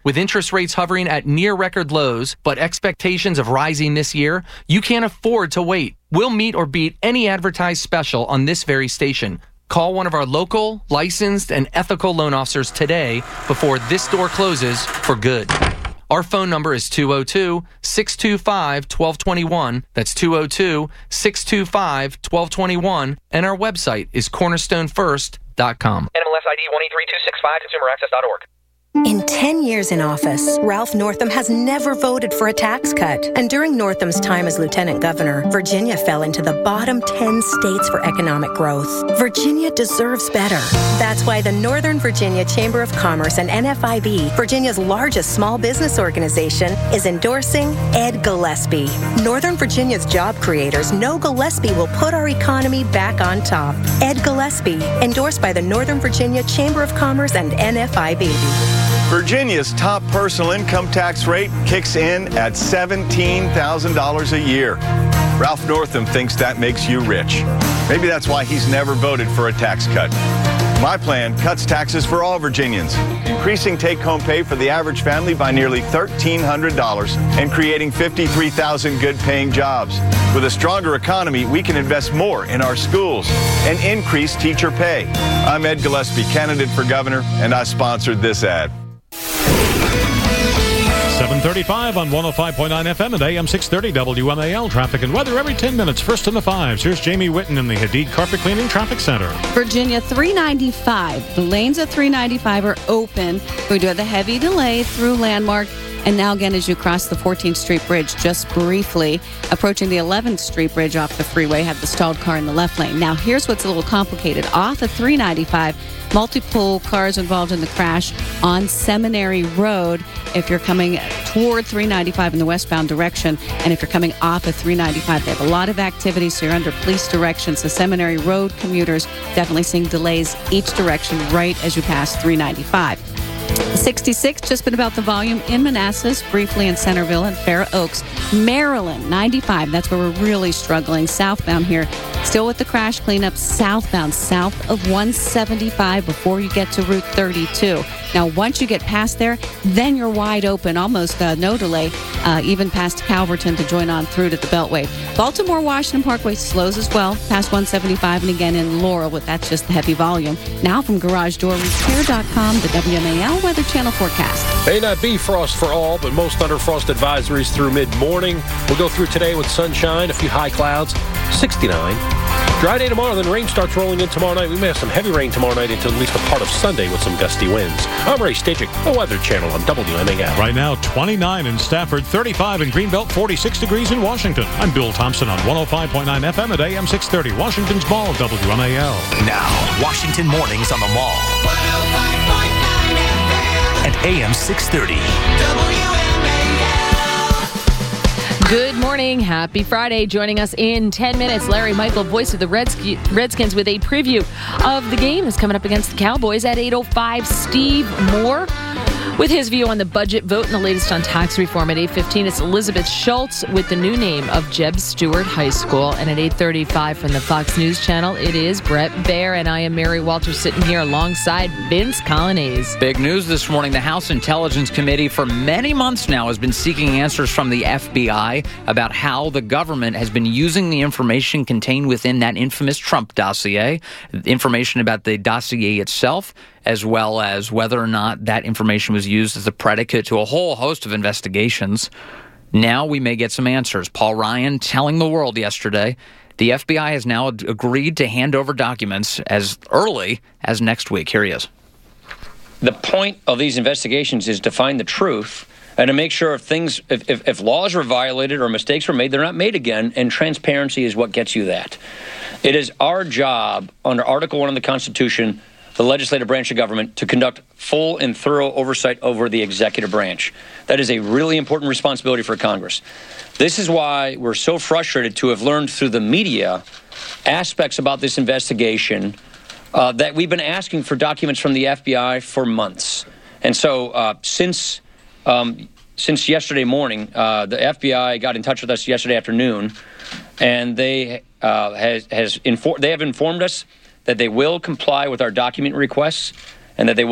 With interest rates hovering at near record lows, but expectations of rising this year, you can't afford to wait. We'll meet or beat any advertised special on this very station. Call one of our local, licensed, and ethical loan officers today before this door closes for good. Our phone number is two oh two, six two five, one two two one. That's two oh two, six two five, one two two one. And our website is cornerstone first dot com. N M L S I D one eight three two six five, consumer access dot org. In ten years in office, Ralph Northam has never voted for a tax cut. And during Northam's time as lieutenant governor, Virginia fell into the bottom ten states for economic growth. Virginia deserves better. That's why the Northern Virginia Chamber of Commerce and N F I B, Virginia's largest small business organization, is endorsing Ed Gillespie. Northern Virginia's job creators know Gillespie will put our economy back on top. Ed Gillespie, endorsed by the Northern Virginia Chamber of Commerce and N F I B. Virginia's top personal income tax rate kicks in at seventeen thousand dollars a year. Ralph Northam thinks that makes you rich. Maybe that's why he's never voted for a tax cut. My plan cuts taxes for all Virginians, increasing take-home pay for the average family by nearly thirteen hundred dollars and creating fifty-three thousand good-paying jobs. With a stronger economy, we can invest more in our schools and increase teacher pay. I'm Ed Gillespie, candidate for governor, and I sponsored this ad. seven thirty-five on one oh five point nine F M and A M six thirty W M A L. Traffic and weather every ten minutes. First in the fives. Here's Jamie Whitten in the Hadid Carpet Cleaning Traffic Center. Virginia three ninety-five. The lanes at three ninety-five are open. We do have the heavy delay through Landmark. And now again, as you cross the fourteenth Street Bridge, just briefly, approaching the eleventh Street Bridge off the freeway, have the stalled car in the left lane. Now, here's what's a little complicated. Off of three ninety-five, multiple cars involved in the crash on Seminary Road if you're coming toward three ninety-five in the westbound direction. And if you're coming off of three ninety-five, they have a lot of activity, so you're under police direction. So Seminary Road commuters definitely seeing delays each direction right as you pass three ninety-five. sixty-six, just been about the volume in Manassas, briefly in Centerville and Fair Oaks. Maryland, ninety-five, that's where we're really struggling. Southbound here, still with the crash cleanup, southbound, south of one seventy-five before you get to Route thirty-two. Now, once you get past there, then you're wide open, almost uh, no delay, uh, even past Calverton to join on through to the Beltway. Baltimore-Washington Parkway slows as well, past one seventy-five, and again in Laurel, but that's just the heavy volume. Now from Garage Door Repair dot com, the W M A L Weather Channel forecast. May not be frost for all, but most under frost advisories through mid-morning. We'll go through today with sunshine, a few high clouds, sixty-nine. Dry day tomorrow, then rain starts rolling in tomorrow night. We may have some heavy rain tomorrow night into at least a part of Sunday with some gusty winds. I'm Ray Stajic, the Weather Channel on W M A L. Right now, twenty-nine in Stafford, thirty-five in Greenbelt, forty-six degrees in Washington. I'm Bill Thompson on one oh five point nine F M at A M six thirty, Washington's Mall, W M A L. Now, Washington Mornings on the Mall. one oh five point nine F M and A M six thirty. W M A L. Good morning. Happy Friday. Joining us in ten minutes, Larry Michael, voice of the Redskins, with a preview of the game that's coming up against the Cowboys at eight oh five. Steve Moore with his view on the budget vote and the latest on tax reform. At eight fifteen, it's Elizabeth Schultz with the new name of Jeb Stuart High School. And at eight thirty-five from the Fox News Channel, it is Brett Baer. And I am Mary Walters sitting here alongside Vince Colonnese. Big news this morning. The House Intelligence Committee for many months now has been seeking answers from the F B I about how the government has been using the information contained within that infamous Trump dossier, information about the dossier itself, as well as whether or not that information was used as a predicate to a whole host of investigations. Now we may get some answers. Paul Ryan telling the world yesterday the F B I has now agreed to hand over documents as early as next week. Here he is. The point of these investigations is to find the truth and to make sure if things, if, if, if laws were violated or mistakes were made, they're not made again, and transparency is what gets you that. It is our job under Article one of the Constitution, the legislative branch of government, to conduct full and thorough oversight over the executive branch. That is a really important responsibility for Congress. This is why we're so frustrated to have learned through the media aspects about this investigation uh, that we've been asking for documents from the F B I for months. And so uh, since um, since yesterday morning, uh, the F B I got in touch with us yesterday afternoon, and they uh, has, has infor- they have informed us that they will comply with our document requests and that they will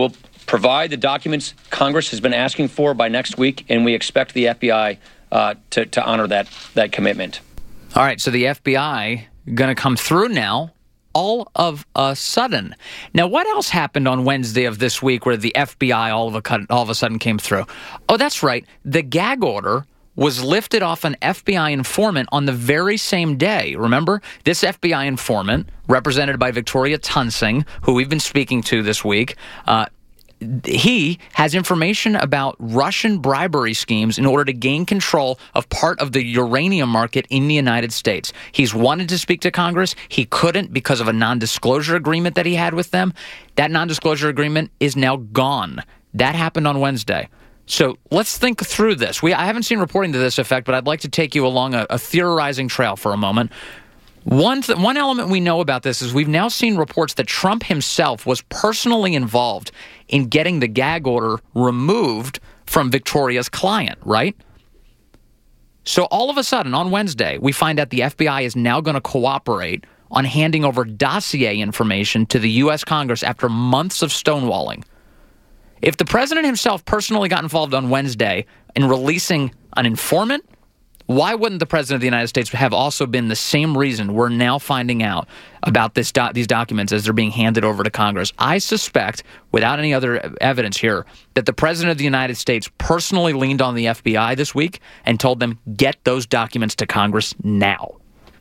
provide the documents Congress has been asking for by next week, and we expect the F B I uh, to, to honor that, that commitment. All right, so the F B I going to come through now all of a sudden. Now, what else happened on Wednesday of this week where the F B I all of a, all of a sudden came through? Oh, that's right. The gag order was lifted off an F B I informant on the very same day. Remember, this F B I informant, represented by Victoria Tunsing, who we've been speaking to this week, uh, he has information about Russian bribery schemes in order to gain control of part of the uranium market in the United States. He's wanted to speak to Congress. He couldn't because of a non-disclosure agreement that he had with them. That non-disclosure agreement is now gone. That happened on Wednesday. So let's think through this. We I haven't seen reporting to this effect, but I'd like to take you along a, a theorizing trail for a moment. One th- one element we know about this is we've now seen reports that Trump himself was personally involved in getting the gag order removed from Victoria's client, right? So all of a sudden, on Wednesday, we find out the F B I is now going to cooperate on handing over dossier information to the U S Congress after months of stonewalling. If the president himself personally got involved on Wednesday in releasing an informant, why wouldn't the president of the United States have also been the same reason we're now finding out about this do- these documents as they're being handed over to Congress? I suspect, without any other evidence here, that the president of the United States personally leaned on the F B I this week and told them, get those documents to Congress now.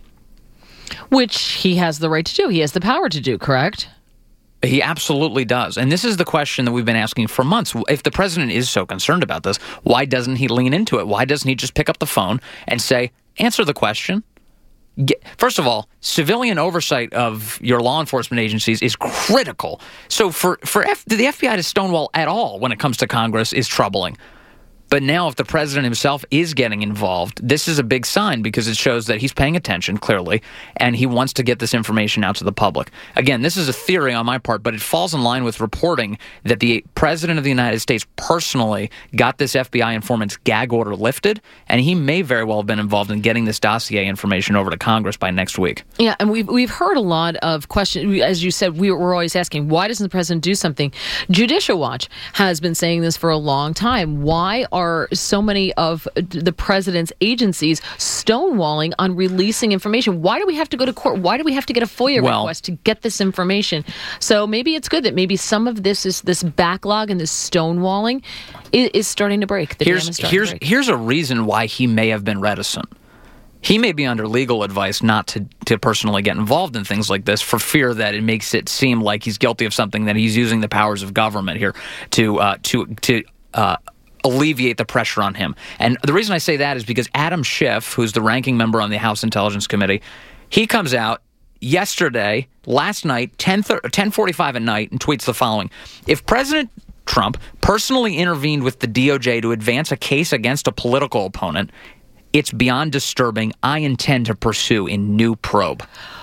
Which he has the right to do. He has the power to do, correct? He absolutely does. And this is the question that we've been asking for months. If the president is so concerned about this, why doesn't he lean into it? Why doesn't he just pick up the phone and say, answer the question? Get, first of all, civilian oversight of your law enforcement agencies is critical. So for, for F, the F B I to stonewall at all when it comes to Congress is troubling. But now if the president himself is getting involved, this is a big sign because it shows that he's paying attention, clearly, and he wants to get this information out to the public. Again, this is a theory on my part, but it falls in line with reporting that the president of the United States personally got this F B I informant's gag order lifted, and he may very well have been involved in getting this dossier information over to Congress by next week. Yeah, and we've, we've heard a lot of questions. As you said, we were always asking, why doesn't the president do something? Judicial Watch has been saying this for a long time. Why are Are so many of the president's agencies stonewalling on releasing information? Why do we have to go to court? Why do we have to get a FOIA well, request to get this information? So maybe it's good that maybe some of this is this backlog and this stonewalling is, is starting to break. The here's dam is starting here's to break. here's a reason why he may have been reticent. He may be under legal advice not to, to personally get involved in things like this for fear that it makes it seem like he's guilty of something, that he's using the powers of government here to uh, to to. Uh, alleviate the pressure on him. And the reason I say that is because Adam Schiff, who's the ranking member on the House Intelligence Committee, he comes out yesterday, last night, ten forty-five at night, and tweets the following. If President Trump personally intervened with the D O J to advance a case against a political opponent, it's beyond disturbing. I intend to pursue a new probe.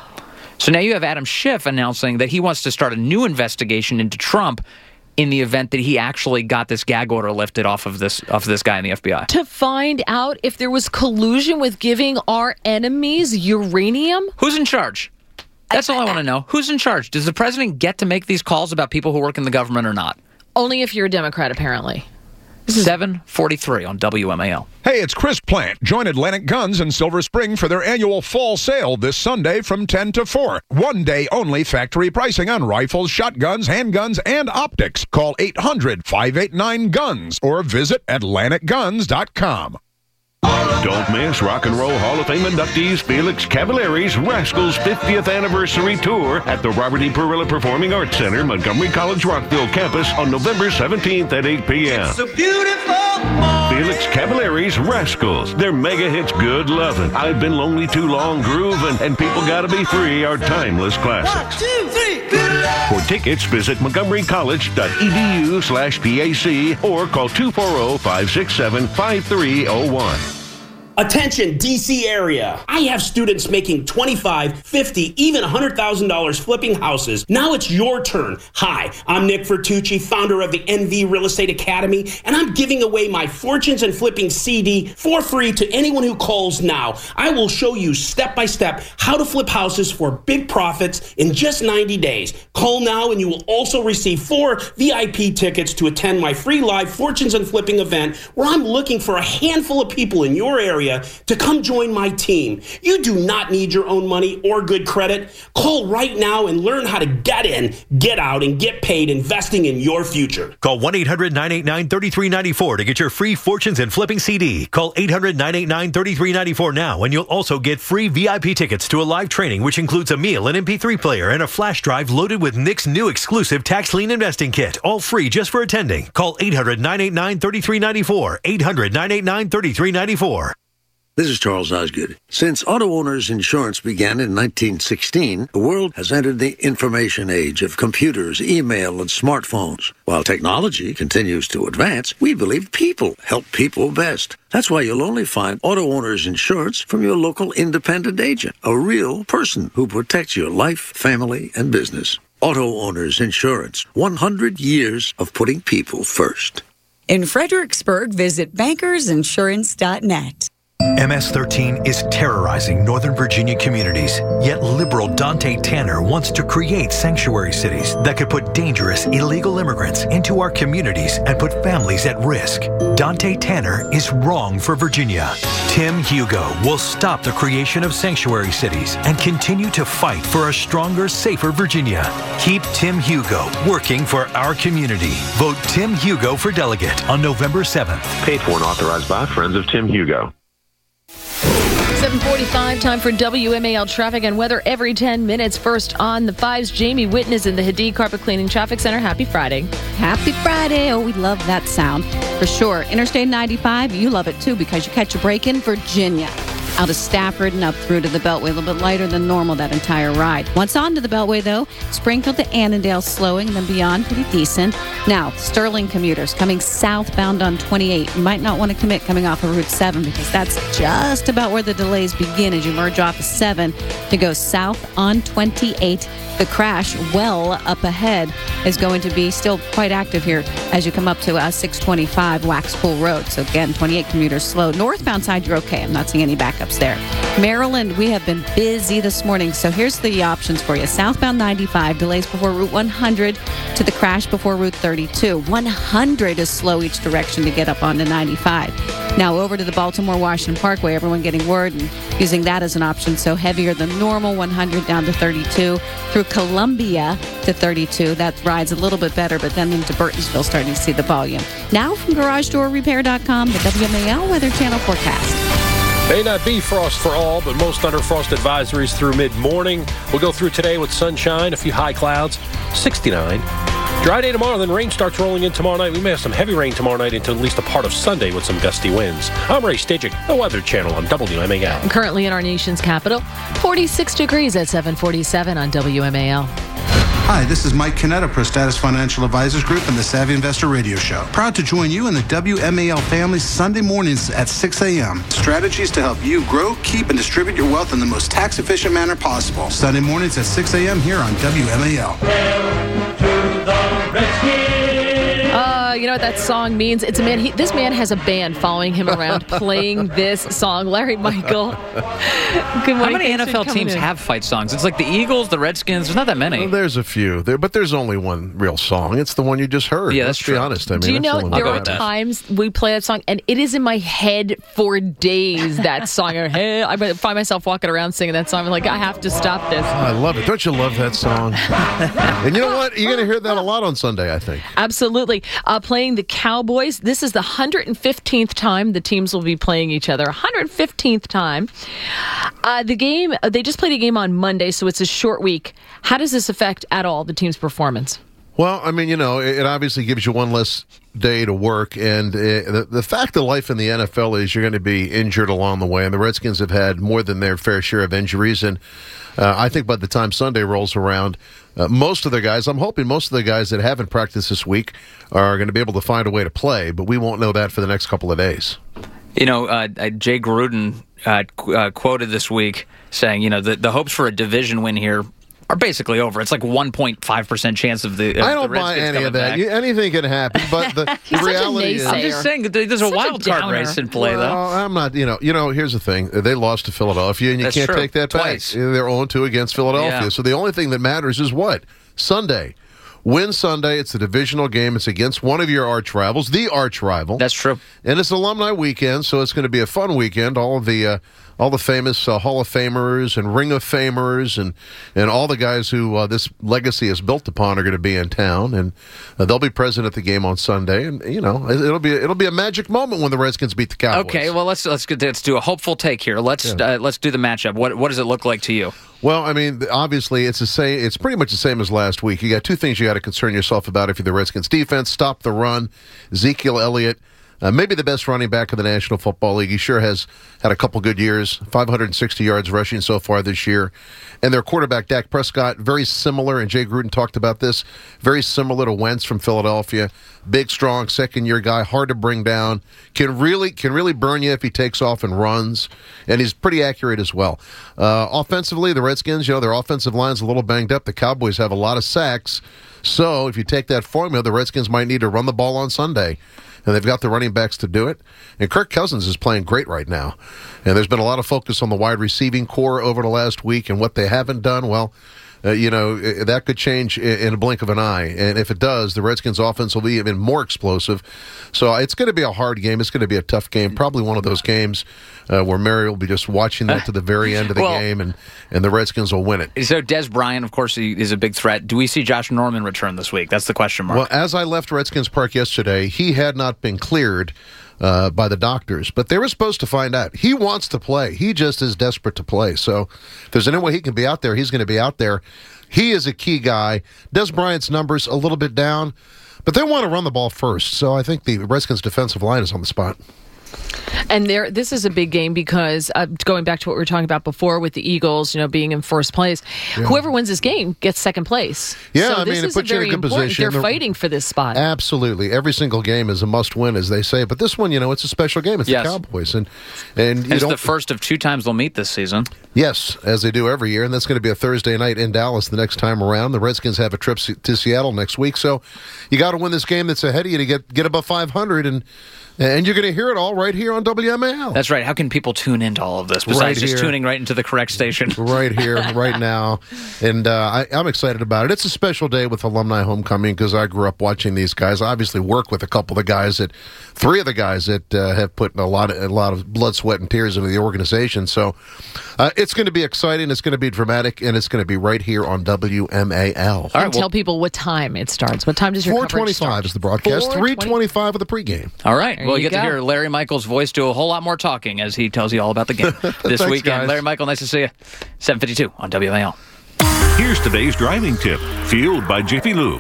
So now you have Adam Schiff announcing that he wants to start a new investigation into Trump in the event that he actually got this gag order lifted off of this off of this guy in the F B I. To find out if there was collusion with giving our enemies uranium? Who's in charge? That's all I want to know. Who's in charge? Does the president get to make these calls about people who work in the government or not? Only if you're a Democrat, apparently. seven forty-three on W M A L. Hey, it's Chris Plant. Join Atlantic Guns in Silver Spring for their annual fall sale this Sunday from ten to four. One day only factory pricing on rifles, shotguns, handguns, and optics. Call eight hundred, five eight nine, GUNS or visit Atlantic Guns dot com. Don't miss Rock and Roll Hall of Fame inductees Felix Cavalari's Rascals fiftieth Anniversary Tour at the Robert E. Perilla Performing Arts Center, Montgomery College, Rockville campus on November seventeenth at eight p.m. It's a beautiful morning. Felix Cavalari's Rascals. Their mega hits Good Lovin', I've Been Lonely Too Long, Groovin', and People Gotta Be Free are timeless classics. One, two, three, good luck. For tickets, visit montgomery college dot e d u slash P A C or call two four zero, five six seven, five three zero one. Attention, D C area. I have students making twenty-five, fifty, even one hundred thousand dollars flipping houses. Now it's your turn. Hi, I'm Nick Vertucci, founder of the N V Real Estate Academy, and I'm giving away my Fortunes and Flipping C D for free to anyone who calls now. I will show you step by step how to flip houses for big profits in just ninety days. Call now and you will also receive four V I P tickets to attend my free live Fortunes and Flipping event where I'm looking for a handful of people in your area to come join my team. You do not need your own money or good credit. Call right now and learn how to get in, get out, and get paid investing in your future. Call one eight hundred nine eight nine three three nine four to get your free Fortunes and Flipping C D. Call eight hundred nine eight nine three three nine four now, and you'll also get free V I P tickets to a live training, which includes a meal, an M P three player, and a flash drive loaded with Nick's new exclusive tax lien investing kit. All free just for attending. Call eight hundred nine eight nine three three nine four. eight hundred nine eight nine three three nine four. This is Charles Osgood. Since auto owners insurance began in nineteen sixteen, the world has entered the information age of computers, email, and smartphones. While technology continues to advance, we believe people help people best. That's why you'll only find auto owners insurance from your local independent agent, a real person who protects your life, family, and business. Auto owners insurance, one hundred years of putting people first. In Fredericksburg, visit bankers insurance dot net. M S thirteen is terrorizing Northern Virginia communities, yet liberal Dante Tanner wants to create sanctuary cities that could put dangerous illegal immigrants into our communities and put families at risk. Dante Tanner is wrong for Virginia. Tim Hugo will stop the creation of sanctuary cities and continue to fight for a stronger, safer Virginia. Keep Tim Hugo working for our community. Vote Tim Hugo for delegate on November seventh. Paid for and authorized by Friends of Tim Hugo. seven forty-five, time for W M A L traffic and weather every ten minutes. First on the fives, Jamie Witten is in the Hadid Carpet Cleaning Traffic Center. Happy Friday. Happy Friday. Oh, we love that sound. For sure. Interstate ninety-five, you love it too because you catch a break in Virginia. Out of Stafford and up through to the Beltway, a little bit lighter than normal that entire ride. Once onto the Beltway, though, Springfield to Annandale slowing, then beyond pretty decent. Now, Sterling commuters coming southbound on twenty-eight. You might not want to commit coming off of Route seven because that's just about where the delays begin as you merge off of seven to go south on twenty-eight. The crash well up ahead is going to be still quite active here as you come up to uh, six twenty-five Waxpool Road. So again, twenty-eight commuters slow. Northbound side, you're okay. I'm not seeing any backups there. Maryland, we have been busy this morning. So here's the options for you. Southbound ninety-five, delays before Route one hundred to the crash before Route thirty-two. one hundred is slow each direction to get up onto ninety-five. Now over to the Baltimore-Washington Parkway, everyone getting word and using that as an option. So heavier than normal, one hundred down to thirty-two. Through Columbia to thirty-two. That ride's a little bit better, but then into Burtonsville starting to see the volume. Now from Garage Door Repair dot com, the W M A L Weather Channel forecast. May not be frost for all, but most under frost advisories through mid-morning. We'll go through today with sunshine, a few high clouds, sixty-nine. Dry day tomorrow, then rain starts rolling in tomorrow night. We may have some heavy rain tomorrow night into at least a part of Sunday with some gusty winds. I'm Ray Stajic, the Weather Channel on W M A L. Currently in our nation's capital, forty-six degrees at seven forty-seven on W M A L. Hi, this is Mike Canetta, Prostatus Financial Advisors Group and the Savvy Investor Radio Show. Proud to join you in the W M A L family Sunday mornings at six a.m. Strategies to help you grow, keep, and distribute your wealth in the most tax-efficient manner possible. Sunday mornings at six a.m. here on W M A L. Uh, you know what that song means? It's a man. He, this man has a band following him around playing this song. Larry Michael. Good morning. How many N F L teams in. have fight songs? It's like the Eagles, the Redskins. There's not that many. Well, there's a few there, but there's only one real song. It's the one you just heard. Yeah, Let's that's true. be honest. I mean, do you know the there are times we play that song and it is in my head for days. That song. Hey, I find myself walking around singing that song. I'm like, I have to stop this. Oh, I love it. Don't you love that song? And you know what? You're going to hear that a lot on Sunday, I think. Absolutely. Uh, playing the Cowboys. This is the one hundred fifteenth time the teams will be playing each other. one hundred fifteenth time. Uh, the game, they just played a game on Monday, so it's a short week. How does this affect at all the team's performance? Well, I mean, you know, it obviously gives you one less day to work, and uh, the, the fact of life in the N F L is you're going to be injured along the way, and the Redskins have had more than their fair share of injuries, and uh, I think by the time Sunday rolls around, uh, most of the guys, I'm hoping most of the guys that haven't practiced this week are going to be able to find a way to play, but we won't know that for the next couple of days. You know, uh, Jay Gruden uh, qu- uh, quoted this week saying, you know, the, the hopes for a division win here are basically over. It's like one point five percent chance of the. Of I don't the buy any of that. back. You, anything can happen, but the, the reality is. I'm just saying that there's a Such wild a card downer. race in play, Well, though. I'm not. You know. You know. Here's the thing. They lost to Philadelphia, and you That's can't true. take that Twice. back. They're oh two against Philadelphia. Yeah. So the only thing that matters is what Sunday. Win Sunday. It's a divisional game. It's against one of your arch rivals, the arch rival. That's true. And it's alumni weekend, so it's going to be a fun weekend. All of the uh, all the famous uh, Hall of Famers and Ring of Famers and and all the guys who uh, this legacy is built upon are going to be in town, and uh, they'll be present at the game on Sunday. And you know, it'll be it'll be a magic moment when the Redskins beat the Cowboys. Okay, well let's let's get, let's do a hopeful take here. Let's Yeah. uh, let's do the matchup. What what does it look like to you? Well, I mean, obviously, it's the same. It's pretty much the same as last week. You got two things you got to concern yourself about if you're the Redskins defense: stop the run. Ezekiel Elliott, uh, maybe the best running back in the National Football League. He sure has had a couple good years. five hundred sixty yards rushing so far this year. And their quarterback, Dak Prescott, very similar, and Jay Gruden talked about this, very similar to Wentz from Philadelphia. Big, strong, second-year guy, hard to bring down. Can really can really burn you if he takes off and runs. And he's pretty accurate as well. Uh, offensively, the Redskins, you know, their offensive line's a little banged up. The Cowboys have a lot of sacks. So if you take that formula, the Redskins might need to run the ball on Sunday. And they've got the running backs to do it. And Kirk Cousins is playing great right now. And there's been a lot of focus on the wide receiving core over the last week and what they haven't done. Well, uh, you know, that could change in a blink of an eye. And if it does, the Redskins' offense will be even more explosive. So it's going to be a hard game. It's going to be a tough game. Probably one of those games uh, where Mary will be just watching that to the very end of the Well- game, and, and the Redskins will win it. So Des Bryant, of course, he is a big threat. Do we see Josh Norman return this week? That's the question mark. Well, as I left Redskins Park yesterday, he had not been cleared uh, by the doctors, but they were supposed to find out. He wants to play. He just is desperate to play. So if there's any way he can be out there, he's going to be out there. He is a key guy. Des Bryant's numbers a little bit down, but they want to run the ball first. So I think the Redskins defensive line is on the spot. And there, this is a big game because uh, going back to what we were talking about before with the Eagles, you know, being in first place, Yeah. whoever wins this game gets second place. Yeah, so I this mean, it is puts you in a very good important. position. They're The- fighting for this spot. Absolutely. Every single game is a must-win, as they say. But this one, you know, it's a special game. It's Yes. the Cowboys. And, and you It's don't, the first of two times they'll meet this season. Yes, as they do every year, and that's going to be a Thursday night in Dallas the next time around. The Redskins have a trip to Seattle next week, so you got to win this game that's ahead of you to get get above five hundred, and and you're going to hear it all right here on W M A L. That's right. How can people tune into all of this besides Right just here. tuning right into the correct station? Right here, right now, and uh, I, I'm excited about it. It's a special day with alumni homecoming because I grew up watching these guys. I obviously work with a couple of the guys that, three of the guys that uh, have put a lot of a lot of blood, sweat, and tears into the organization. So uh, it's going to be exciting. It's going to be dramatic, and it's going to be right here on W M A L. and tell people what time it starts. What time does your four coverage twenty-five start? is the broadcast. four three twenty twenty-five of the pregame. All right. There well, you you get to go. hear Larry Michael's voice do a whole lot more talking as he tells you all about the game this Thanks, weekend. guys. Larry Michael, nice to see you. seven fifty-two on W M A L. Here's today's driving tip, fueled by Jiffy Lube.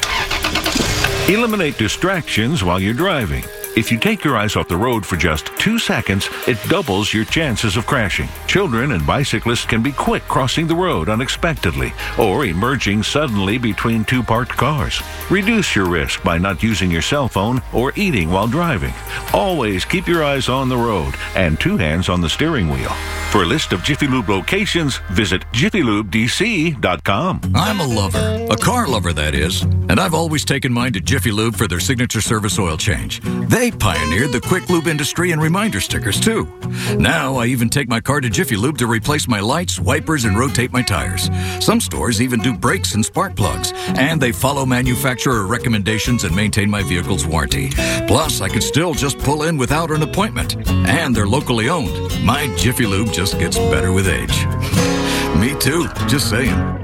Eliminate distractions while you're driving. If you take your eyes off the road for just two seconds, it doubles your chances of crashing. Children and bicyclists can be quick crossing the road unexpectedly or emerging suddenly between two parked cars. Reduce your risk by not using your cell phone or eating while driving. Always keep your eyes on the road and two hands on the steering wheel. For a list of Jiffy Lube locations, visit jiffy lube d c dot com. I'm a lover, a car lover that is, and I've always taken mine to Jiffy Lube for their signature service oil change. They pioneered the quick lube industry and reminder stickers too. Now I even take my car to Jiffy Lube to replace my lights, wipers, and rotate my tires. Some stores even do brakes and spark plugs, and they follow manufacturer recommendations and maintain my vehicle's warranty. Plus, I can still just pull in without an appointment, and they're locally owned. My Jiffy Lube just gets better with age. Me too, just saying.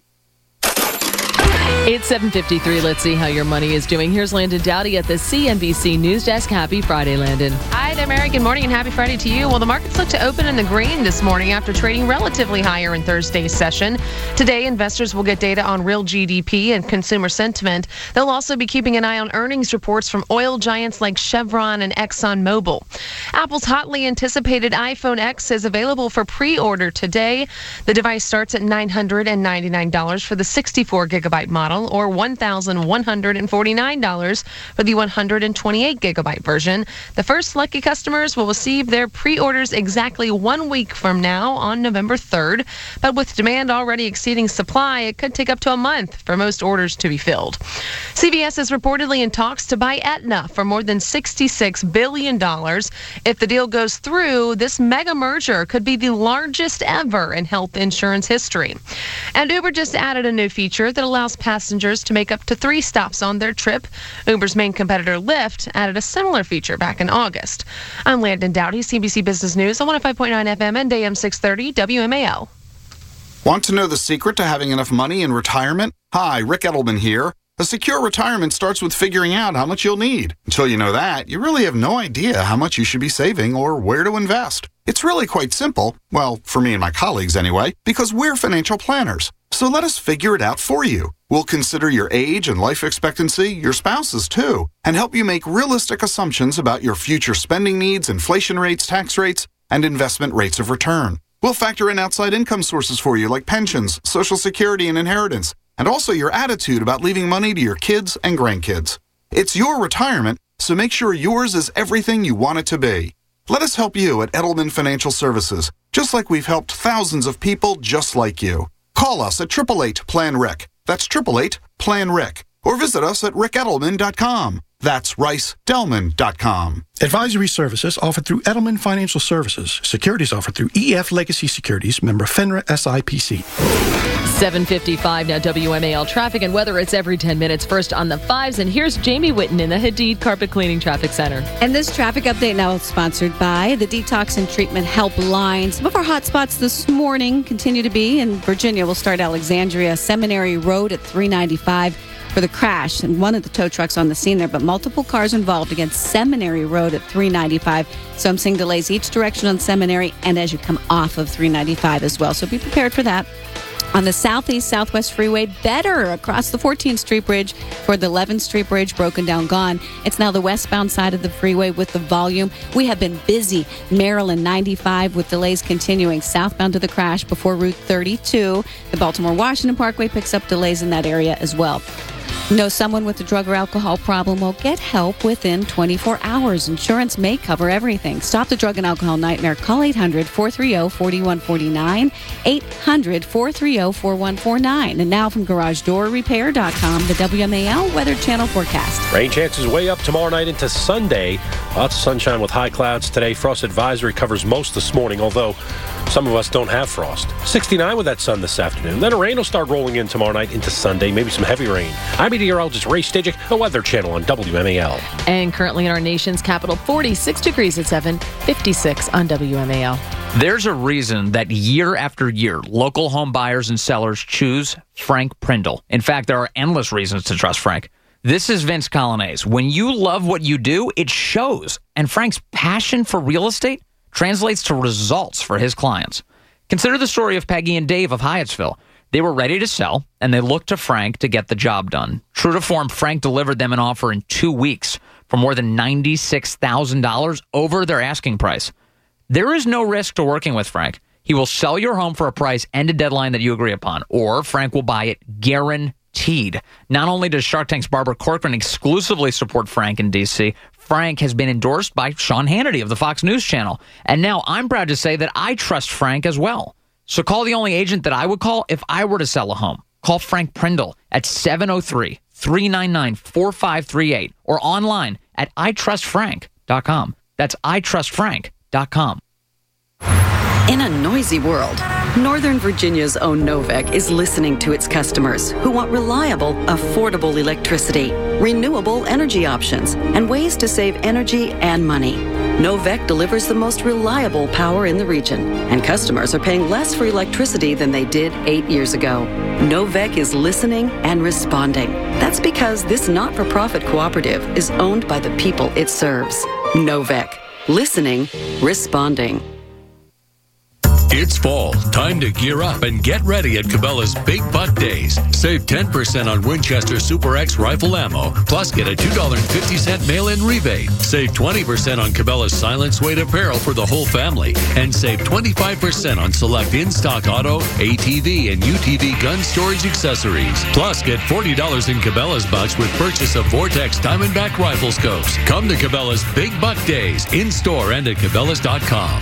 It's seven fifty-three. Let's see how your money is doing. Here's Landon Dowdy at the C N B C News Desk. Happy Friday, Landon. Hi there, Mary. Good morning and happy Friday to you. Well, the markets look to open in the green this morning after trading relatively higher in Thursday's session. Today, investors will get data on real G D P and consumer sentiment. They'll also be keeping an eye on earnings reports from oil giants like Chevron and ExxonMobil. Apple's hotly anticipated iPhone X is available for pre-order today. The device starts at nine hundred ninety-nine dollars for the sixty-four gigabyte model, or one thousand one hundred forty-nine dollars for the one hundred twenty-eight gigabyte version. The first lucky customers will receive their pre-orders exactly one week from now on November third. But with demand already exceeding supply, it could take up to a month for most orders to be filled. C V S is reportedly in talks to buy Aetna for more than sixty-six billion dollars. If the deal goes through, this mega merger could be the largest ever in health insurance history. And Uber just added a new feature that allows passengers to make up to three stops on their trip. Uber's main competitor, Lyft, added a similar feature back in August. I'm Landon Dowdy, C B C Business News on one oh five point nine F M and A M six thirty W M A L. Want to know the secret to having enough money in retirement? Hi, Rick Edelman here. A secure retirement starts with figuring out how much you'll need. Until you know that, you really have no idea how much you should be saving or where to invest. It's really quite simple, well, for me and my colleagues anyway, because we're financial planners. So let us figure it out for you. We'll consider your age and life expectancy, your spouse's too, and help you make realistic assumptions about your future spending needs, inflation rates, tax rates, and investment rates of return. We'll factor in outside income sources for you like pensions, Social Security, and inheritance, and also your attitude about leaving money to your kids and grandkids. It's your retirement, so make sure yours is everything you want it to be. Let us help you at Edelman Financial Services, just like we've helped thousands of people just like you. Call us at eight eight eight, P L A N, R I C. That's eight eight eight, P L A N, R I C. Or visit us at rick edelman dot com. That's rice delman dot com. Advisory services offered through Edelman Financial Services. Securities offered through E F Legacy Securities, member FINRA S I P C. seven fifty-five now, W M A L traffic and weather. It's every ten minutes. First on the fives, and here's Jamie Whitten in the Hadid Carpet Cleaning Traffic Center. And this traffic update now is sponsored by the Detox and Treatment Helpline. Some of our hot spots this morning continue to be in Virginia. We'll start Alexandria Seminary Road at three ninety-five for the crash, and one of the tow trucks on the scene there, but multiple cars involved against Seminary Road at three ninety-five. So I'm seeing delays each direction on Seminary and as you come off of three ninety-five as well. So be prepared for that. On the Southeast Southwest Freeway, better across the fourteenth Street Bridge for the eleventh Street Bridge, broken down, gone. It's now the westbound side of the freeway with the volume. We have been busy. Maryland ninety-five with delays continuing southbound to the crash before Route thirty-two. The Baltimore-Washington Parkway picks up delays in that area as well. Know someone with a drug or alcohol problem? Well, get help within twenty-four hours. Insurance may cover everything. Stop the drug and alcohol nightmare. Call eight hundred, four three zero, four one four nine, eight hundred, four three zero, four one four nine. And now from garage door repair dot com, the W M A L Weather Channel forecast. Rain chances way up tomorrow night into Sunday. Lots of sunshine with high clouds today. Frost advisory covers most this morning, although some of us don't have frost. sixty-nine with that sun this afternoon. Then a rain will start rolling in tomorrow night into Sunday, maybe some heavy rain. I'm meteorologist Ray Stajic, the Weather Channel on W M A L. And currently in our nation's capital, forty-six degrees at seven fifty-six on W M A L. There's a reason that year after year, local home buyers and sellers choose Frank Prindle. In fact, there are endless reasons to trust Frank. This is Vince Colonnese. When you love what you do, it shows. And Frank's passion for real estate translates to results for his clients. Consider the story of Peggy and Dave of Hyattsville. They were ready to sell, and they looked to Frank to get the job done. True to form, Frank delivered them an offer in two weeks for more than ninety-six thousand dollars over their asking price. There is no risk to working with Frank. He will sell your home for a price and a deadline that you agree upon, or Frank will buy it guaranteed. Not only does Shark Tank's Barbara Corcoran exclusively support Frank in D C, Frank has been endorsed by Sean Hannity of the Fox News Channel. And now I'm proud to say that I trust Frank as well. So call the only agent that I would call if I were to sell a home. Call Frank Prindle at seven oh three, three nine nine, four five three eight or online at i trust frank dot com. That's i trust frank dot com. In a noisy world, Northern Virginia's own Novec is listening to its customers who want reliable, affordable electricity, renewable energy options, and ways to save energy and money. Novec delivers the most reliable power in the region, and customers are paying less for electricity than they did eight years ago. Novec is listening and responding. That's because this not-for-profit cooperative is owned by the people it serves. Novec. Listening, responding. It's fall. Time to gear up and get ready at Cabela's Big Buck Days. Save ten percent on Winchester Super X rifle ammo, plus get a two dollars and fifty cents mail-in rebate. Save twenty percent on Cabela's Silent Suede apparel for the whole family, and save twenty-five percent on select in-stock auto, A T V, and U T V gun storage accessories. Plus, get forty dollars in Cabela's bucks with purchase of Vortex Diamondback rifle scopes. Come to Cabela's Big Buck Days, in-store and at Cabela's dot com.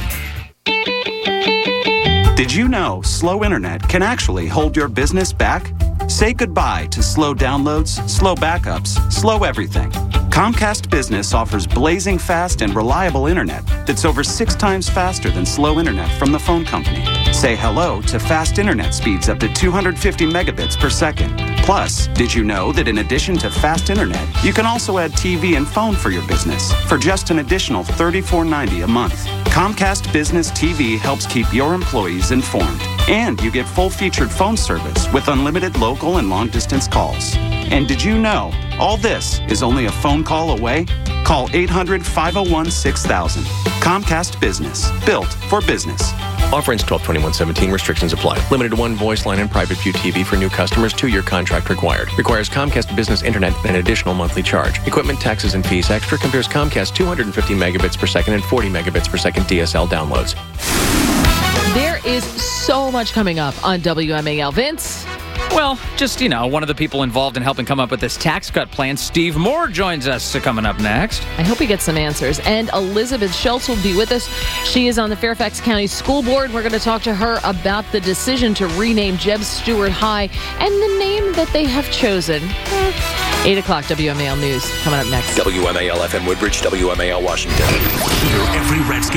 Did you know slow internet can actually hold your business back? Say goodbye to slow downloads, slow backups, slow everything. Comcast Business offers blazing fast and reliable internet that's over six times faster than slow internet from the phone company. Say hello to fast internet speeds up to two hundred fifty megabits per second. Plus, did you know that in addition to fast internet, you can also add T V and phone for your business for just an additional thirty-four ninety a month? Comcast Business T V helps keep your employees informed. And you get full-featured phone service with unlimited local and long-distance calls. And did you know all this is only a phone call away? Call eight hundred, five oh one, six thousand. Comcast Business. Built for business. Offer ends twelve twenty-one seventeen. Restrictions apply. Limited to one voice line and private view T V for new customers. Two-year contract required. Requires Comcast Business Internet and an additional monthly charge. Equipment, taxes, and fees extra. Compares Comcast two hundred fifty megabits per second and forty megabits per second D S L downloads. There is so much coming up on W M A L. Vince? Well, just, you know, one of the people involved in helping come up with this tax cut plan, Steve Moore, joins us coming up next. I hope he gets some answers. And Elizabeth Schultz will be with us. She is on the Fairfax County School Board. We're going to talk to her about the decision to rename Jeb Stuart High and the name that they have chosen. eight o'clock W M A L News coming up next. W M A L F M Woodbridge, W M A L Washington. Hear every Redskins